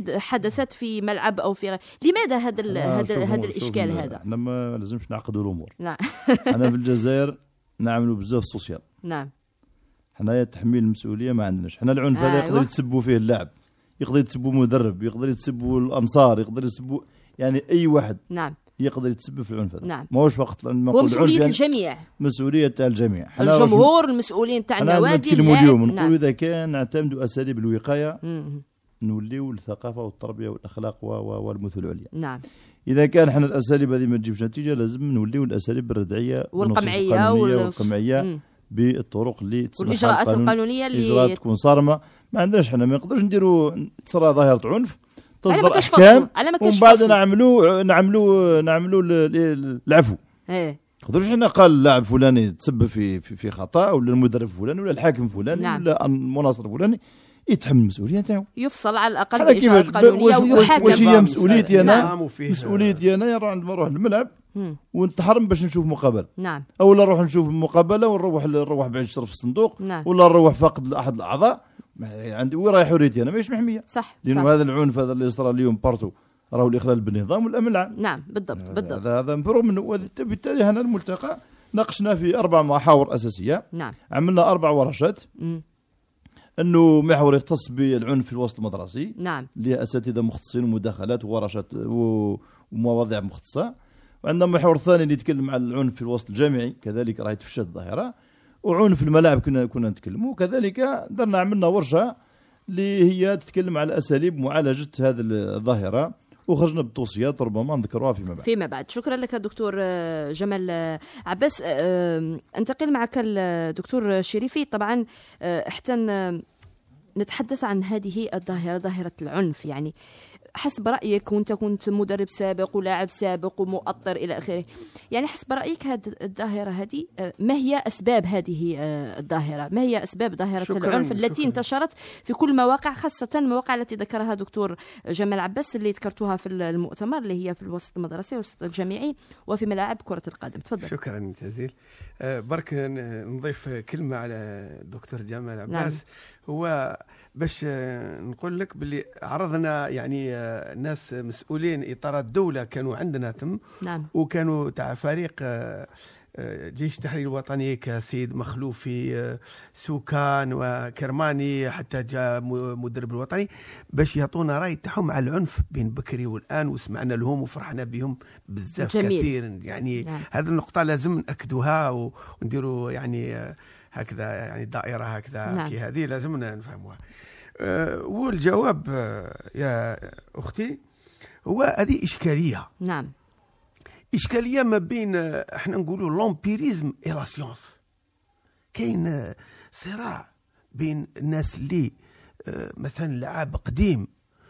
حدثت في ملعب او في غير. لماذا هذا هذا هذا الاشكال هذا؟ احنا ما لازمش نعقدوا الامور. نعم. احنا في الجزائر نعملوا بزاف سوسيال. نعم. حنايا تحميل المسؤوليه ما عندناش. حنا العنف هذا آه يقدر يتسبوا فيه اللاعب، يقدر يتسبوا مدرب، يقدر يتسبوا الانصار، يقدر يتسبوا يعني اي واحد. نعم. يقدر يتسبب في العنف هذا. نعم. ماهوش فقط لما نقول مسؤولية يعني الجميع، مسؤولية تاع الجميع، الجمهور، المسؤولين تاع النوادي. نتكلموا اليوم نقولوا نعم. اذا كان نعتمدوا اساليب الوقايه مم. نوليو الثقافه والتربيه والاخلاق والمثل العليا. نعم. اذا كان احنا الاساليب هذه ما تجيبش نتيجه لازم نوليو الاساليب الردعيه والقمعيه والقمعيه بالطرق اللي تسمح والاجراءات القانونيه اللي اجراءات تكون صارمه. ما عندناش حنا ما نقدرش نديروا تصرى ظاهره عنف تصدر احكام ومن بعد نعملوا نعملوا نعملوا العفو. ايه نقدروش حنا قال اللاعب فلاني تسبب في في, في خطا، ولا المدرب فلاني ولا الحاكم فلاني نعم. ولا المناصر فلاني يتحمل المسؤوليه تاعو، يفصل على الاقل باجراءات قانونيه ويحاكم. واش هي مسؤوليتي انا؟ نعم. مسؤوليتي انا نروح عند نروح للملعب ونتحرم باش نشوف مقابله، نعم، او نروح نشوف المقابله ونروح نروح بعد نشرب في الصندوق، نعم. ولا نروح فاقد احد الاعضاء. عندي وين راهي حريتي انا؟ ماهيش محميه، صح، لانه هذا العنف هذا اللي صار اليوم بارتو راهو الاخلال بالنظام والامن العام. نعم بالضبط بالضبط. هذا هذا مفروغ منه. وبالتالي هنا الملتقى ناقشنا في اربع محاور اساسيه. نعم. عملنا اربع ورشات. مم. انه محور يختص بالعنف في الوسط المدرسي، نعم، اللي اساتذه مختصين ومداخلات وورشات ومواضيع مختصه. وعندنا محور ثاني اللي يتكلم عن العنف في الوسط الجامعي، كذلك راهي تفشت الظاهره. وعنف الملاعب كنا كنا نتكلموا. كذلك درنا عملنا ورشه اللي هي تتكلم على اساليب معالجه هذه الظاهره، وخرجنا بتوصيات ربما نذكرها فيما بعد. فيما بعد. شكرا لك دكتور جمال عباس. انتقل معك الدكتور شريفي. طبعا حتى نتحدث عن هذه الظاهرة، ظاهرة العنف، يعني حسب رأيك، وانت كنت مدرب سابق ولاعب سابق ومؤطر إلى آخره، يعني حسب رأيك هذه الظاهرة هذه، ما هي أسباب هذه الظاهرة؟ ما هي أسباب ظاهرة شكراً العنف التي شكراً. انتشرت في كل مواقع، خاصة المواقع التي ذكرها دكتور جمال عباس اللي ذكرتوها في المؤتمر، اللي هي في الوسط المدرسي والوسط الجامعي وفي ملاعب كرة القدم. تفضل. شكرا جزيل. برك نضيف كلمة على دكتور جمال عباس. نعم. هو باش نقول لك باللي عرضنا يعني ناس مسؤولين اطارات الدوله كانوا عندنا تم. نعم. وكانوا تاع فريق جيش التحرير الوطني كسيد مخلوفي سوكان وكرماني، حتى جاء مدرب الوطني باش يعطونا راي تاعهم على العنف بين بكري والان، وسمعنا لهم وفرحنا بهم بزاف كثير. يعني نعم. هذه النقطه لازم ناكدوها ونديروا يعني هكذا، يعني دائره هكذا. نعم. كي هذه لازمنا نفهموها. أه والجواب أه يا اختي هو هذه اشكاليه. نعم. اشكاليه ما بين احنا نقولوا لومبيريزم اي لا سيونس. كاين صراع بين الناس اللي أه مثلا لعاب قديم.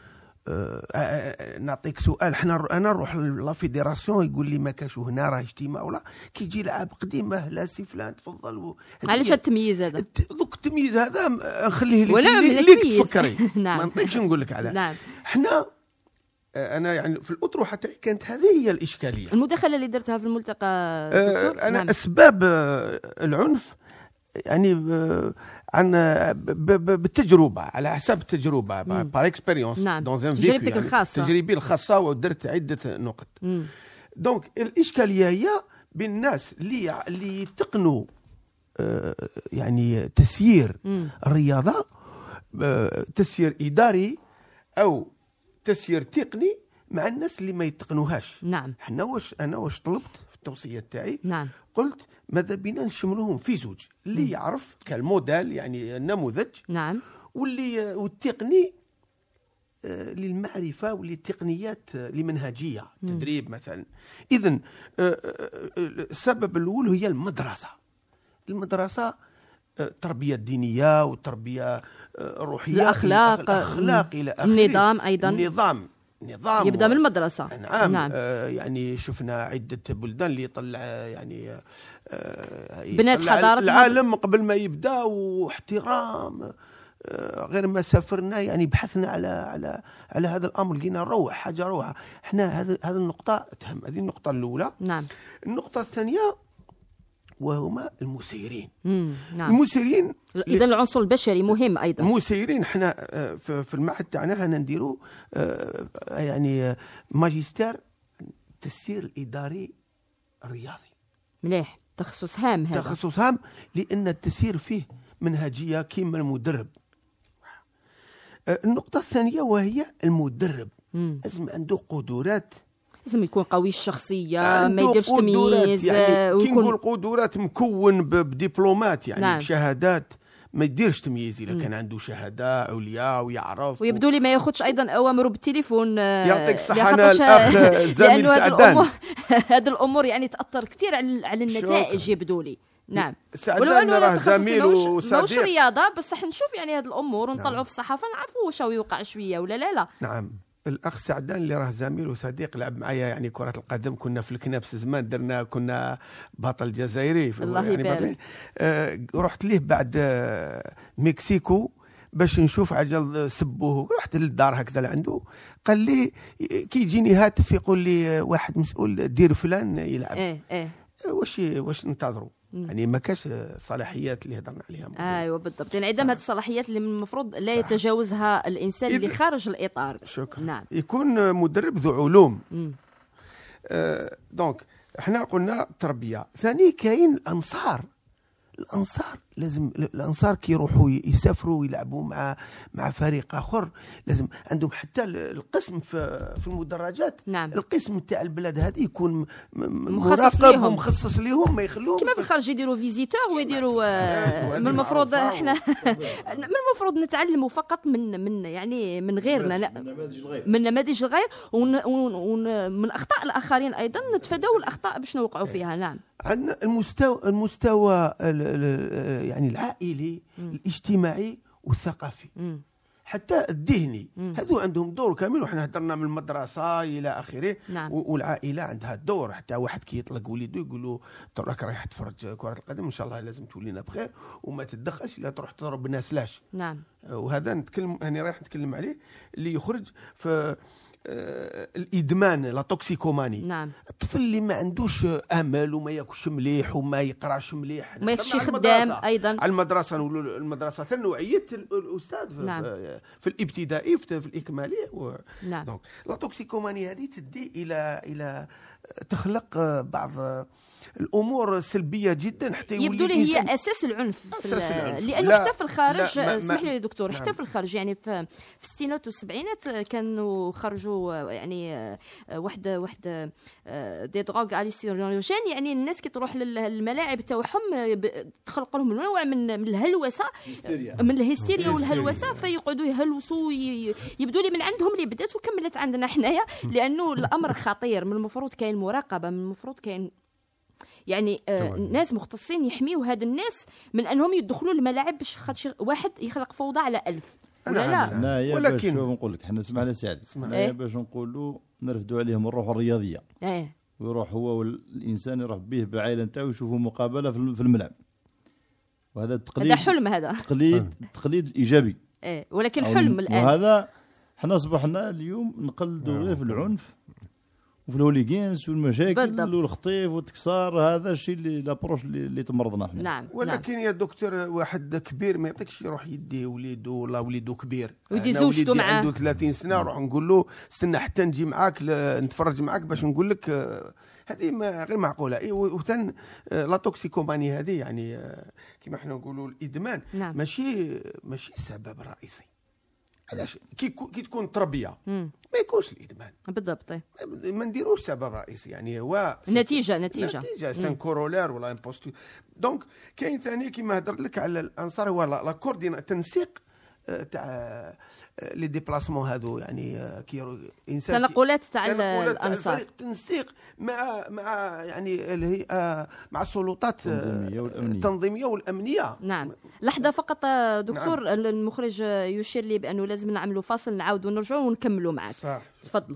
أه نعطيك سؤال، احنا انا نروح لا فيدراسيون يقول لي ما كاش هنا راه اجتماع، ولا كي يجي لعاب قديم لا سي فلان تفضل. علاش التمييز هذا؟ دوك التمييز هذا نخليه لك ولا اللي تفكري. نعم. ما نعطيكش نقول لك على. نعم. احنا انا يعني في الاطروحه تاعي كانت هذه هي الاشكاليه. المداخله اللي درتها في الملتقى دكتور. أه انا نعم. اسباب العنف يعني عن بالتجربه، على حسب التجربه بار اكسبيريونس. نعم. دون ان تجربتك يعني الخاصه، تجربتي الخاصه، ودرت عده نقط. دونك الاشكاليه هي بين الناس اللي اللي يتقنوا آه يعني تسيير مم. الرياضه، آه تسيير اداري او تسيير تقني، مع الناس اللي ما يتقنوهاش. نعم. حنا واش انا واش طلبت في التوصيه تاعي؟ نعم. قلت ماذا بينا نشملوهم في زوج، اللي يعرف كالموديل يعني النموذج. نعم. واللي والتقني آه للمعرفه والتقنيات آه لمنهجيه تدريب مثلا. اذا آه السبب الاول هي المدرسه. المدرسه التربيه الدينيه والتربيه الروحيه، الاخلاق، الاخلاق الى اخره. النظام ايضا. النظام نظام يبدا من المدرسه. نعم. نعم. آه يعني شفنا عده بلدان اللي يطلع يعني آه بنات حضاره العالم قبل ما يبدا، واحترام آه غير ما سافرنا يعني بحثنا على على على هذا الامر، لقينا روح حاجه روعه. احنا هذه هذه النقطه تهم، هذه النقطه الاولى. نعم. النقطه الثانيه وهما المسيرين. نعم. المسيرين اذا العنصر البشري مهم ايضا. المسيرين احنا في المعهد تاعنا هنا نديروا يعني ماجستير التسيير الاداري الرياضي. مليح، تخصص هام هذا. تخصص هام لان التسيير فيه منهجيه كيما المدرب. النقطه الثانيه وهي المدرب لازم عنده قدرات، لازم يكون قوي الشخصيه، ما يديرش تمييز. يعني كي نقول قدرات مكون بدبلومات يعني. نعم. بشهادات، ما يديرش تمييز اذا كان عنده شهاده عليا ويعرف. ويبدو لي ما ياخذش ايضا اوامره بالتليفون. يعطيك الصحه انا الاخ زميل سعدان. هذه الامور يعني تاثر كثير على النتائج يبدو لي. نعم. سعدان راه زميل وسعدان مش رياضه، بصح نشوف يعني هذه الامور ونطلعوا. نعم. في الصحافه نعرفوا واش يوقع شويه ولا لا لا. نعم. الاخ سعدان اللي راه زميل وصديق لعب معايا يعني كره القدم، كنا في الكنابس زمان درنا، كنا بطل جزائري في الله يعني يبارك. آه رحت ليه بعد آه مكسيكو باش نشوف عجل سبوه، رحت للدار هكذا لعنده، قال لي كي يجيني هاتف يقول لي واحد مسؤول دير فلان يلعب. ايه ايه واش واش ننتظروا يعني ما كاش صلاحيات اللي هضرنا عليها. ايوه بالضبط، انعدام هذه الصلاحيات اللي من المفروض لا يتجاوزها الانسان اللي خارج الاطار. شكرا. نعم. يكون مدرب ذو علوم. مم. آه دونك احنا قلنا تربيه. ثاني كاين الانصار. الانصار لازم الانصار كي يروحوا يسافروا ويلعبوا مع مع فريق اخر لازم عندهم حتى القسم في في المدرجات. نعم. القسم تاع البلاد هذه يكون مخصص مراقب ليهم. ومخصص ليهم، ما يخلوهم كما في الخارج يديروا فيزيتور ويديروا آه، من المفروض احنا من المفروض نتعلموا فقط من من يعني من غيرنا، لا من نماذج الغير، ومن اخطاء الاخرين ايضا نتفادوا الاخطاء باش نوقعوا فيها. نعم. عندنا المستوى المستوى يعني العائلي الاجتماعي والثقافي مم. حتى الذهني، هذو عندهم دور كامل، وحنا هدرنا من المدرسه الى اخره. نعم. والعائله عندها دور، حتى واحد كي يطلق وليده يقول له راك رايح تفرج كره القدم ان شاء الله لازم تولينا بخير وما تتدخلش لا تروح تضرب الناس لاش. نعم. وهذا نتكلم هاني رايح نتكلم عليه اللي يخرج في آه الادمان، لا توكسيكوماني. نعم. الطفل اللي ما عندوش امل وما ياكلش مليح وما يقراش مليح ما يخشي خدام ايضا على المدرسه، نقولوا المدرسه حتى نوعيه الاستاذ في, نعم. في الابتدائي في, في الاكمالي و... نعم. دونك لا توكسيكوماني هذه تدي الى الى تخلق بعض الامور سلبيه جدا حتى يبدو لي هي اساس العنف, أساس العنف. لانه لا حتى في الخارج لا اسمح لي دكتور. نعم. حتى في الخارج يعني في, في الستينات والسبعينات كانوا خرجوا يعني واحد واحد دي دروغ اليسيونوجين، يعني الناس كي تروح للملاعب تاعهم تخلق لهم نوع من من الهلوسه من الهستيريا والهلوسه، فيقعدوا يهلوسوا. يبدو لي من عندهم اللي بدات وكملت عندنا حنايا، لانه الامر خطير. من المفروض كاين مراقبه، من المفروض كاين يعني آه ناس مختصين يحميوا هاد الناس من انهم يدخلوا الملاعب باش خاطر واحد يخلق فوضى على ألف. ولا لا؟ لا ولكن نقول لك حنا سمعنا سعد إيه؟ باش نقولوا نرفدوا عليهم الروح الرياضيه. ايه ويروح هو والانسان يروح به بالعائله نتاعو يشوفوا مقابله في الملعب، وهذا التقليد هذا حلم، هذا تقليد تقليد ايجابي. ايه ولكن حلم الان. وهذا حنا اصبحنا اليوم نقلدوا غير في العنف وفي الهوليجينز والمشاكل بالضبط. والخطيف والتكسار. هذا الشيء اللي لابروش اللي, اللي تمرضنا احنا. نعم. ولكن نعم. يا دكتور واحد كبير ما يعطيكش يروح يدي وليده ولا وليده كبير ويدي زوجته معاه عنده ثلاثين سنه نروح نقول له استنى حتى نجي معاك نتفرج معاك باش نقول لك هذه ما غير معقوله. إيه وثان لا توكسيكوماني هذه يعني كما احنا نقولوا الادمان. نعم. ماشي ماشي السبب الرئيسي. علاش كي كي تكون تربيه مم. ما يكونش الادمان بالضبط. ما نديروش سبب رئيسي يعني هو نتيجه نتيجه نتيجه ستان كورولير ولا امبوستو. دونك كاين ثاني كما هضرت لك على الانصار هو لا كوردينا التنسيق تاع لي ديبلاسمون هادو يعني كي انسان تنقلات تاع الانصار تنسيق مع مع يعني الهيئه مع السلطات التنظيميه والامنيه. نعم. لحظه فقط دكتور. نعم. المخرج يشير لي بانه لازم نعملوا فاصل، نعاودوا نرجعوا ونكملوا معك. صح. تفضلوا.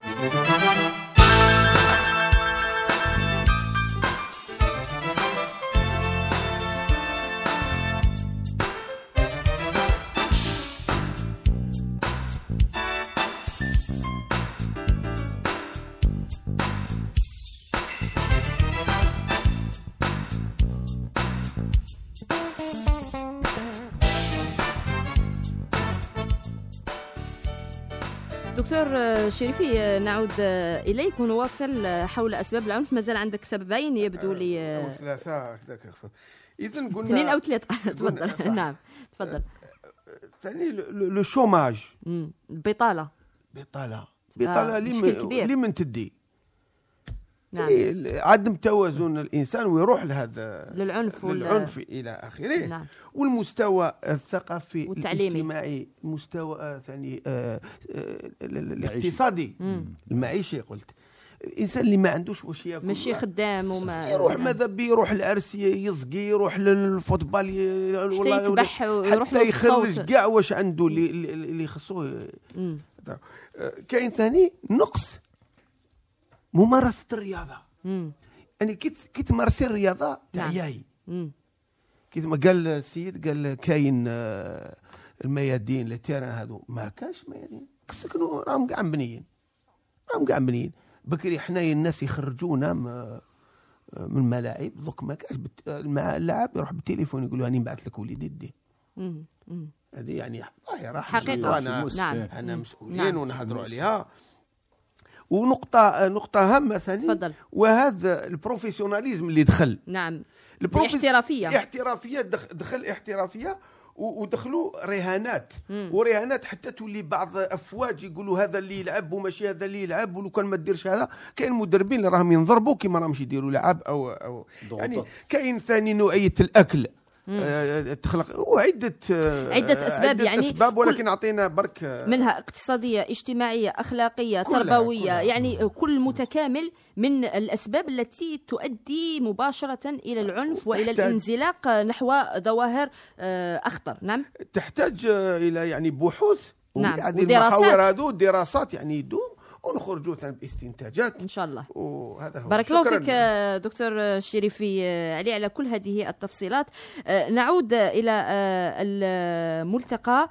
دكتور شريفي نعود إليك ونواصل حول أسباب العنف. مازال عندك سببين يبدو لي أو ثلاثة هكذاك. إذا قلنا اثنين أو ثلاثة. تفضل. نعم تفضل. ثاني لو شوماج، البطالة. بطالة بطالة لمن لمن تدي. نعم. عدم توازن الانسان ويروح لهذا للعنف للعنف الى اخره. نعم. والمستوى الثقافي والتعليمي الاجتماعي، المستوى ثاني آه آه الاقتصادي المعيشي قلت الانسان اللي ما عندوش واش ياكل ماشي خدام وما يروح ماذا بيه يروح العرس يصقي يروح للفوتبال حتى يتبح ويروح حتى يخرج كاع واش عنده اللي اللي خصو. كاين ثاني نقص ممارسه الرياضه. يعني كي كي تمارسي الرياضه تعياي. كيف ما قال السيد قال كاين الميادين لي تيران هذو ما كاش ميادين كسكنوا راهم كاع مبنيين راهم كاع مبنيين. بكري حنايا الناس يخرجونا من الملاعب دوك ما كاش اللاعب يروح بالتليفون يقول له راني نبعث لك وليدي دي. هذه يعني ظاهره حقيقه وانا نعم. احنا مسؤولين نعم. ونهضروا عليها. ونقطه نقطه هامه ثاني وهذا البروفيسيوناليزم اللي دخل. نعم الاحترافيه احترافيه دخل احترافيه ودخلوا رهانات ورهانات حتى تولي بعض افواج يقولوا هذا اللي يلعب وماشي هذا اللي يلعب ولو كان ما ديرش هذا. كاين مدربين اللي راهم ينضربوا كيما راهمش يديروا لعب او او يعني كاين ثاني نوعيه الاكل أه تخلق وعدة عدة أسباب عدة يعني أسباب ولكن أعطينا برك منها اقتصادية اجتماعية أخلاقية تربوية كلها يعني كلها. كل متكامل من الأسباب التي تؤدي مباشرة إلى العنف وإلى الانزلاق نحو ظواهر أخطر. نعم تحتاج إلى يعني بحوث نعم ودراسات هذو دراسات يعني يدوم ونخرجوا باستنتاجات ان شاء الله. وهذا هو. بارك الله فيك دكتور الشريفي علي على كل هذه التفصيلات. نعود الى الملتقى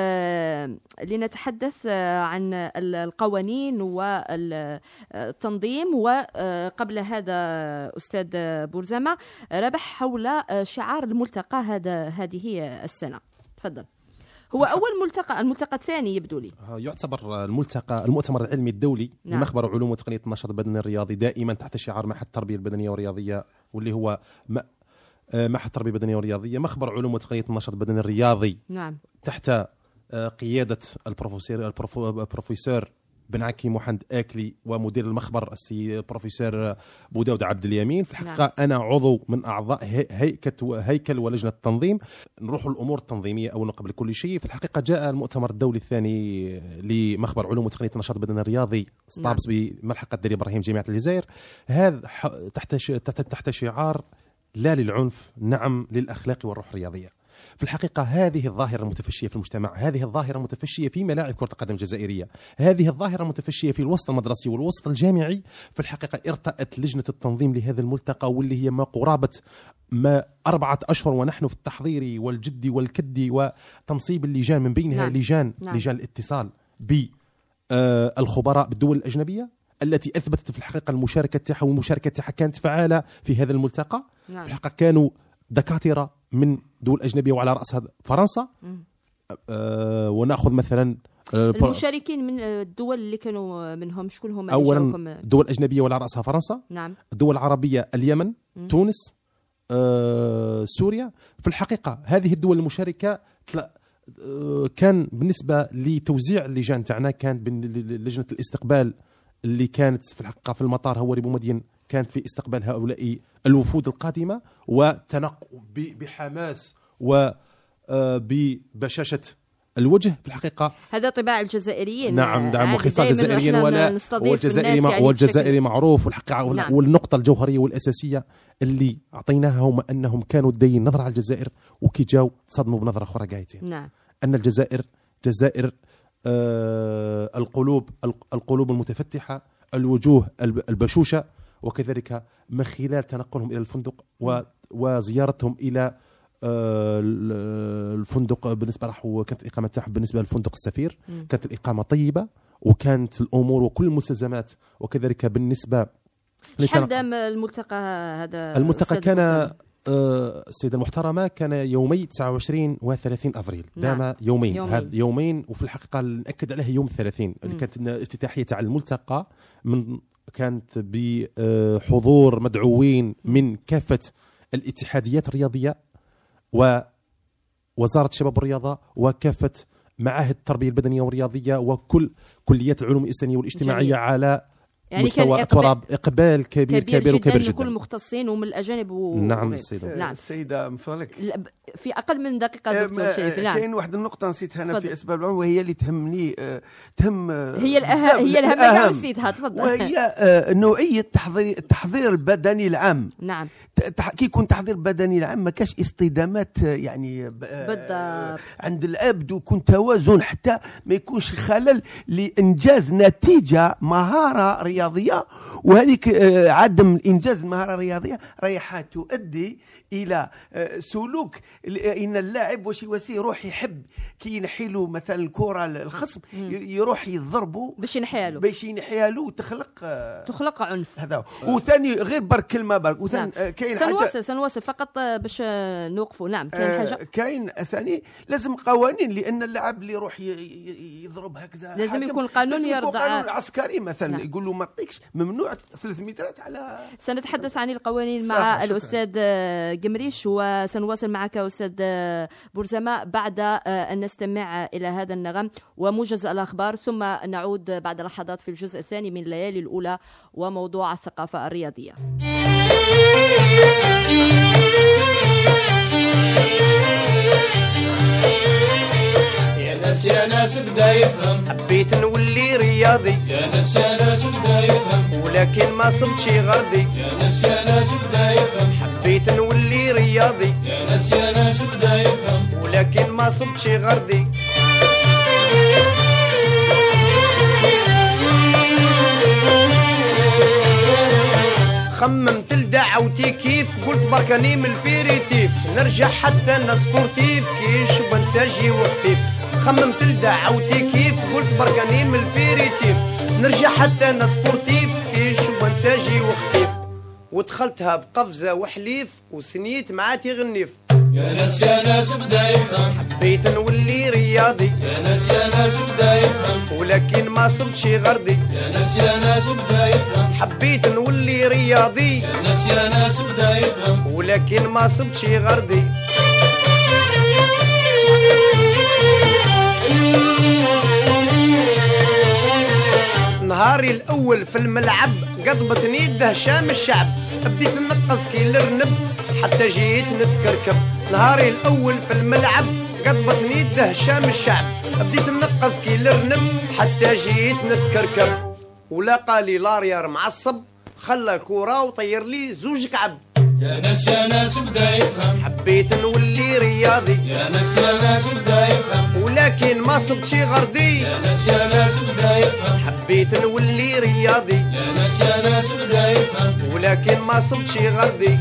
لنتحدث عن القوانين والتنظيم. وقبل هذا استاذ بورزامة ربح حول شعار الملتقى هذا هذه السنة. تفضل. هو أول ملتقى الملتقى الثاني يبدو لي يعتبر الملتقى المؤتمر العلمي الدولي نعم. لمخبر علوم وتقنية النشاط البدني الرياضي دائما تحت شعار معهد التربية البدنية والرياضية واللي هو معهد التربية البدنية والرياضية مخبر علوم وتقنية النشاط البدني الرياضي نعم. تحت قيادة البروفيسور البروفيسور بن عكي محمد آكلي ومدير المخبر السي بروفيسور بوداود عبد اليمين. في الحقيقة نعم. أنا عضو من أعضاء هيكل ولجنة التنظيم. نروح الأمور التنظيمية أولا قبل كل شيء. في الحقيقة جاء المؤتمر الدولي الثاني لمخبر علوم وتقنية النشاط البدني الرياضي ستابس نعم. بملحقة دري إبراهيم جامعة الجزائر. هذا تحت تحت شعار لا للعنف نعم للأخلاق والروح الرياضية. في الحقيقة هذه الظاهرة المتفشية في المجتمع، هذه الظاهرة المتفشية في ملاعب كرة القدم الجزائرية، هذه الظاهرة المتفشية في الوسط المدرسي والوسط الجامعي. في الحقيقة ارتأت لجنة التنظيم لهذا الملتقى واللي هي ما قرابة ما أربعة أشهر ونحن في التحضير والجد والكد وتنصيب اللجان من بينها نعم. لجان نعم. لجان الاتصال بالخبراء بالدول الأجنبية التي أثبتت في الحقيقة المشاركة تاعها والمشاركة تاعها كانت فعالة في هذا الملتقى نعم. في الحقيقة كانوا دكاترة من دول أجنبية وعلى رأسها فرنسا. آه ونأخذ مثلا آه المشاركين من الدول اللي كانوا منهم شكون هم؟ أولا دول أجنبية وعلى رأسها فرنسا نعم. الدول العربية اليمن مم. تونس آه سوريا. في الحقيقة هذه الدول المشاركة آه كان بالنسبة لتوزيع اللجان تاعنا كان لجنة الاستقبال اللي كانت في الحقيقة في المطار هو ريبو مدين كانت في استقبال هؤلاء الوفود القادمة وتنق بحماس وببشاشة الوجه. في الحقيقة هذا طباع الجزائريين نعم نعم وخصال الجزائريين ولا والجزائري مع يعني والجزائري معروف. والحقيقة نعم. والنقطة الجوهرية والأساسية اللي أعطيناها هم أنهم كانوا داين نظرة على الجزائر وكي جاو تصدموا بنظرة أخرى قايتين نعم. أن الجزائر جزائر آه القلوب القلوب المتفتحة الوجوه البشوشة وكذلك من خلال تنقلهم إلى الفندق وزيارتهم إلى الفندق. بالنسبة له كانت الإقامة تاعهم بالنسبة للفندق السفير كانت الإقامة طيبة وكانت الأمور وكل المستلزمات. وكذلك بالنسبة شحال دام الملتقى هذا؟ الملتقى كان السيدة المحترمة كان يومي تسعة وعشرين وثلاثين أفريل دام نعم. يومين يومين. هذا يومين. وفي الحقيقة نأكد عليه يوم الثلاثين اللي كانت الافتتاحية تاع الملتقى من كانت بحضور مدعوين من كافة الاتحاديات الرياضية ووزارة الشباب والرياضة وكافة معاهد التربية البدنية والرياضية وكل كليات العلوم الإنسانية والاجتماعية جميل. على يعني مستوى التراب إقبال كبير كبير, كبير وكبير جدا من كل المختصين ومن الأجانب و... نعم السيدة. نعم السيدة من فضلك في أقل من دقيقة دكتور شريف. نعم كاين واحد النقطة نسيتها أنا في أسباب العمر وهي اللي تهمني تهم هي الأهم هي الأهم اللي نسيتها. تفضل. وهي نوعية التحضير التحضير البدني العام. نعم كي يكون تحضير بدني العام ما كاش اصطدامات يعني بالضبط عند العبد، ويكون توازن حتى ما يكونش خلل لإنجاز نتيجة مهارة رياضية. وهذيك عدم الإنجاز المهارة الرياضية رايحة تؤدي الى سلوك ان اللاعب واش يواسي يروح يحب كي ينحيلو مثلا الكره الخصم يروح يضربه باش ينحيها له باش ينحيها له وتخلق تخلق عنف. هذا وثاني غير برك كلمه برك وثاني نعم. كاين حاجه سنواصل سنواصل فقط باش نوقفوا. نعم كاين حاجه آه كاين ثاني لازم قوانين، لان اللاعب اللي يروح يضرب هكذا لازم يكون قانون يرضع قانون عسكري مثلا. نعم. يقول له ما تطيقش ممنوع ثلاث مترات على. سنتحدث عن القوانين مع الاستاذ قمريش، وسنواصل معك أستاذ بورزمة بعد أن نستمع إلى هذا النغم وموجز الأخبار، ثم نعود بعد لحظات في الجزء الثاني من الليالي الأولى وموضوع الثقافة الرياضية. يا ناس يا ناس بدا يفهم، حبيت نولي رياضي. يا ناس يا ناس بدا يفهم، ولكن ما صبت شي غردي. يا ناس يا ناس بدا يفهم، حبيت نولي رياضي. يا ناس يا ناس بدا يفهم، ولكن ما صبت شي غردي. خممت لدعوتي كيف قلت بركاني من البيريتيف، نرجع حتى انا سبورتيف كيش بنساجي وخفيف. خممت لدعوتي كيف قلت بركاني من البيريتيف، نرجع حتى انا سبورتيف كيش بنساجي وخفيف. ودخلتها بقفزة وحليف وسنيت معاتي غنيف. يا ناس يا ناس بدا يفهم، حبيت نولي رياضي. يا ناس يا ناس بدا يفهم، ولكن ما صبت شي غردي. يا ناس يا ناس بدا يفهم، حبيت نولي رياضي. يا ناس يا ناس بدا يفهم، ولكن ما صبت شي غردي. نهاري الأول في الملعب قضبتني دهشام الشعب، بديت نقص كي الرنب حتى جيت نتكركب. نهاري الأول في الملعب قضبتني دهشام الشعب، بديت نقص كي الرنب حتى جيت نتكركب. ولقى لي لاريار معصب خلى كورة وطير لي زوج كعب. يا ناس يا ناس بدا يفهم، حبيت نولي رياضي. يا ناس يا ناس بدا يفهم، ولكن ما صبت شي غردي. يا ناس يا ناس بدا يفهم، حبيت نولي رياضي. يا ناس يا ناس بدا يفهم، ولكن ما صبت شي غردي.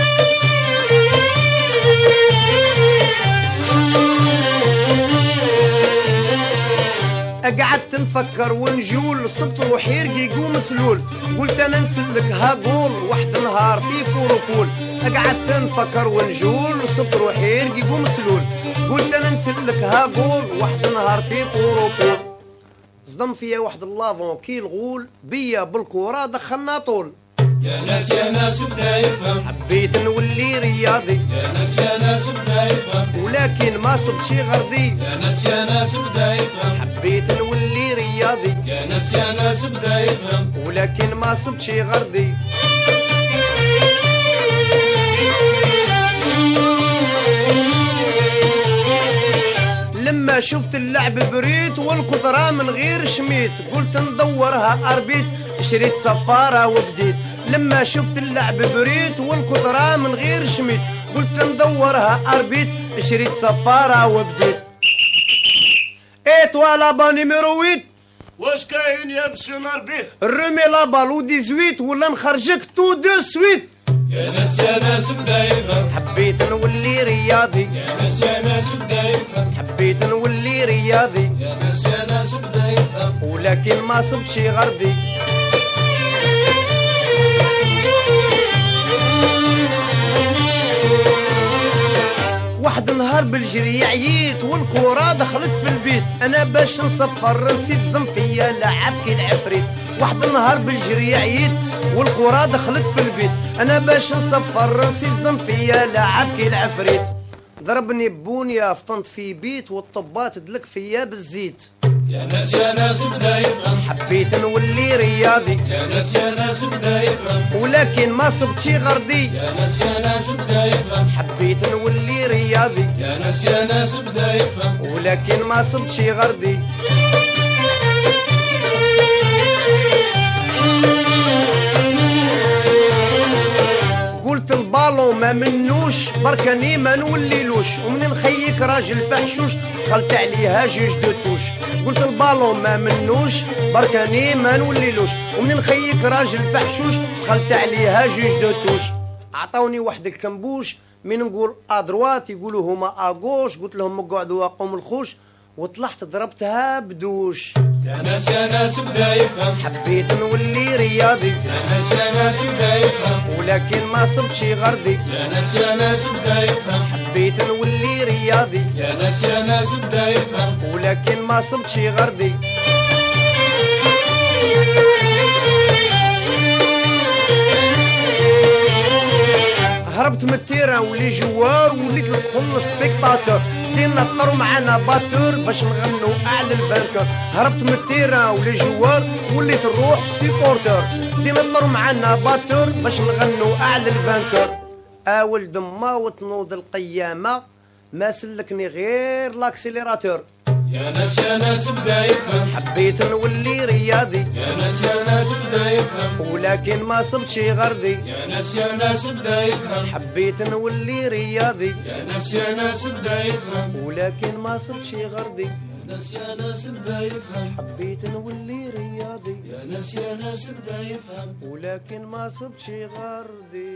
قعدت نفكر ونجول صبت روحي رقيق ومسلول. قلت انا نسلك هاقول واحد نهار في بوروبول. قعدت نفكر ونجول صبت روحي رقيق ومسلول. قلت انا نسلك هاقول واحد نهار في بوروبول. صدم فيا واحد اللافون كي الغول بيا بالكورة دخلنا طول. يا ناس يا ناس بدا يفهم، حبيت نولي رياضي. يا ناس يا ناس بدا يفهم، ولكن ما صبت شي غردي. يا ناس يا ناس بدا يفهم، حبيت نولي رياضي. يا ناس يا ناس بدا يفهم، ولكن ما صبت شي غردي. لما شفت اللعب بريت والقطرة من غير شميت، قلت ندورها أربيت شريت صفارة وبديت. لما شفت اللعب بريت والقطرة من غير شميت، قلت ندورها أربيت شريت صفارة وبديت. ايتوا لابا نيميرو ويت واش كاين يا بشو مربيت؟ الرمي لابا لو ديزويت ولا نخرجك تو دو سويت. يا ناس يا ناس بدا يفهم، حبيت نولي رياضي. يا ناس يا ناس بدا يفهم، حبيت نولي رياضي. يا ناس يا ناس بدا يفهم، ولكن ما صبت شي غردي. واحد نهار بالجري عييت والكورة دخلت في البيت. انا باش نصفر نسيت صدم فيا لعب كي العفريت. واحد النهار بالجري عييت والكورة دخلت في البيت. انا باش نصفر نسيت صدم فيا لعب كي العفريت. ضربني بونيا فطنت في بيت والطبات دلك فيا بالزيت. يا ناس يا ناس بدا يفهم، حبيت نولي رياضي يا ناس يا ناس بدا يفهم، ولكن ما صبتش غردي يا ناس يا ناس بدا يفهم، حبيت نولي رياضي يا ناس يا ناس بدا يفهم، ولكن ما صبتش غردي. قلت البالون ما منوش بركاني ما نوليلوش، ومن نخيك راجل فحشوش دخلت عليها جوج دو توش. قلت البالون ما منوش بركاني ما نوليلوش، ومن نخيك راجل فحشوش دخلت عليها جوج دو توش. عطاوني واحد الكمبوش من نقول ادروات يقولوا هما اغوش، قلت لهم اقعدوا وقوم الخوش وطلعت ضربتها بدوش. يا ناس يا ناس بدا يفهم، حبيت نولي رياضي يا ناس يا ناس بدا يفهم، ولكن ما صبتش غردي. يا ناس يا ناس بدا يفهم، حبيت نولي رياضي يا ناس يا ناس بدا يفهم، ولكن ما صبتش غردي. هربت من التيران ولي جوار وليت ندخل سبيكتاتور، بدينا نطرو معانا باتور باش نغنوا اعلى البانكر. هربت من التيران ولي جوار وليت نروح سيبورتر، بدينا نطرو معانا باتور باش نغنوا اعلى البانكر. اول دما وتنوض القيامه ما سلكني غير لاكسيليراتور. يا ناس يا ناس بدا يفهم، حبيت نولي رياضي يا ناس يا ناس بدا يفهم، ولكن ما صبتش غردي. يا ناس يا ناس بدا يفهم، حبيت نولي رياضي يا ناس يا ناس بدا يفهم، ولكن ما صبتش غردي. يا ناس يا ناس بدا يفهم، حبيت نولي رياضي يا ناس يا ناس بدا يفهم، ولكن ما صبتش غردي.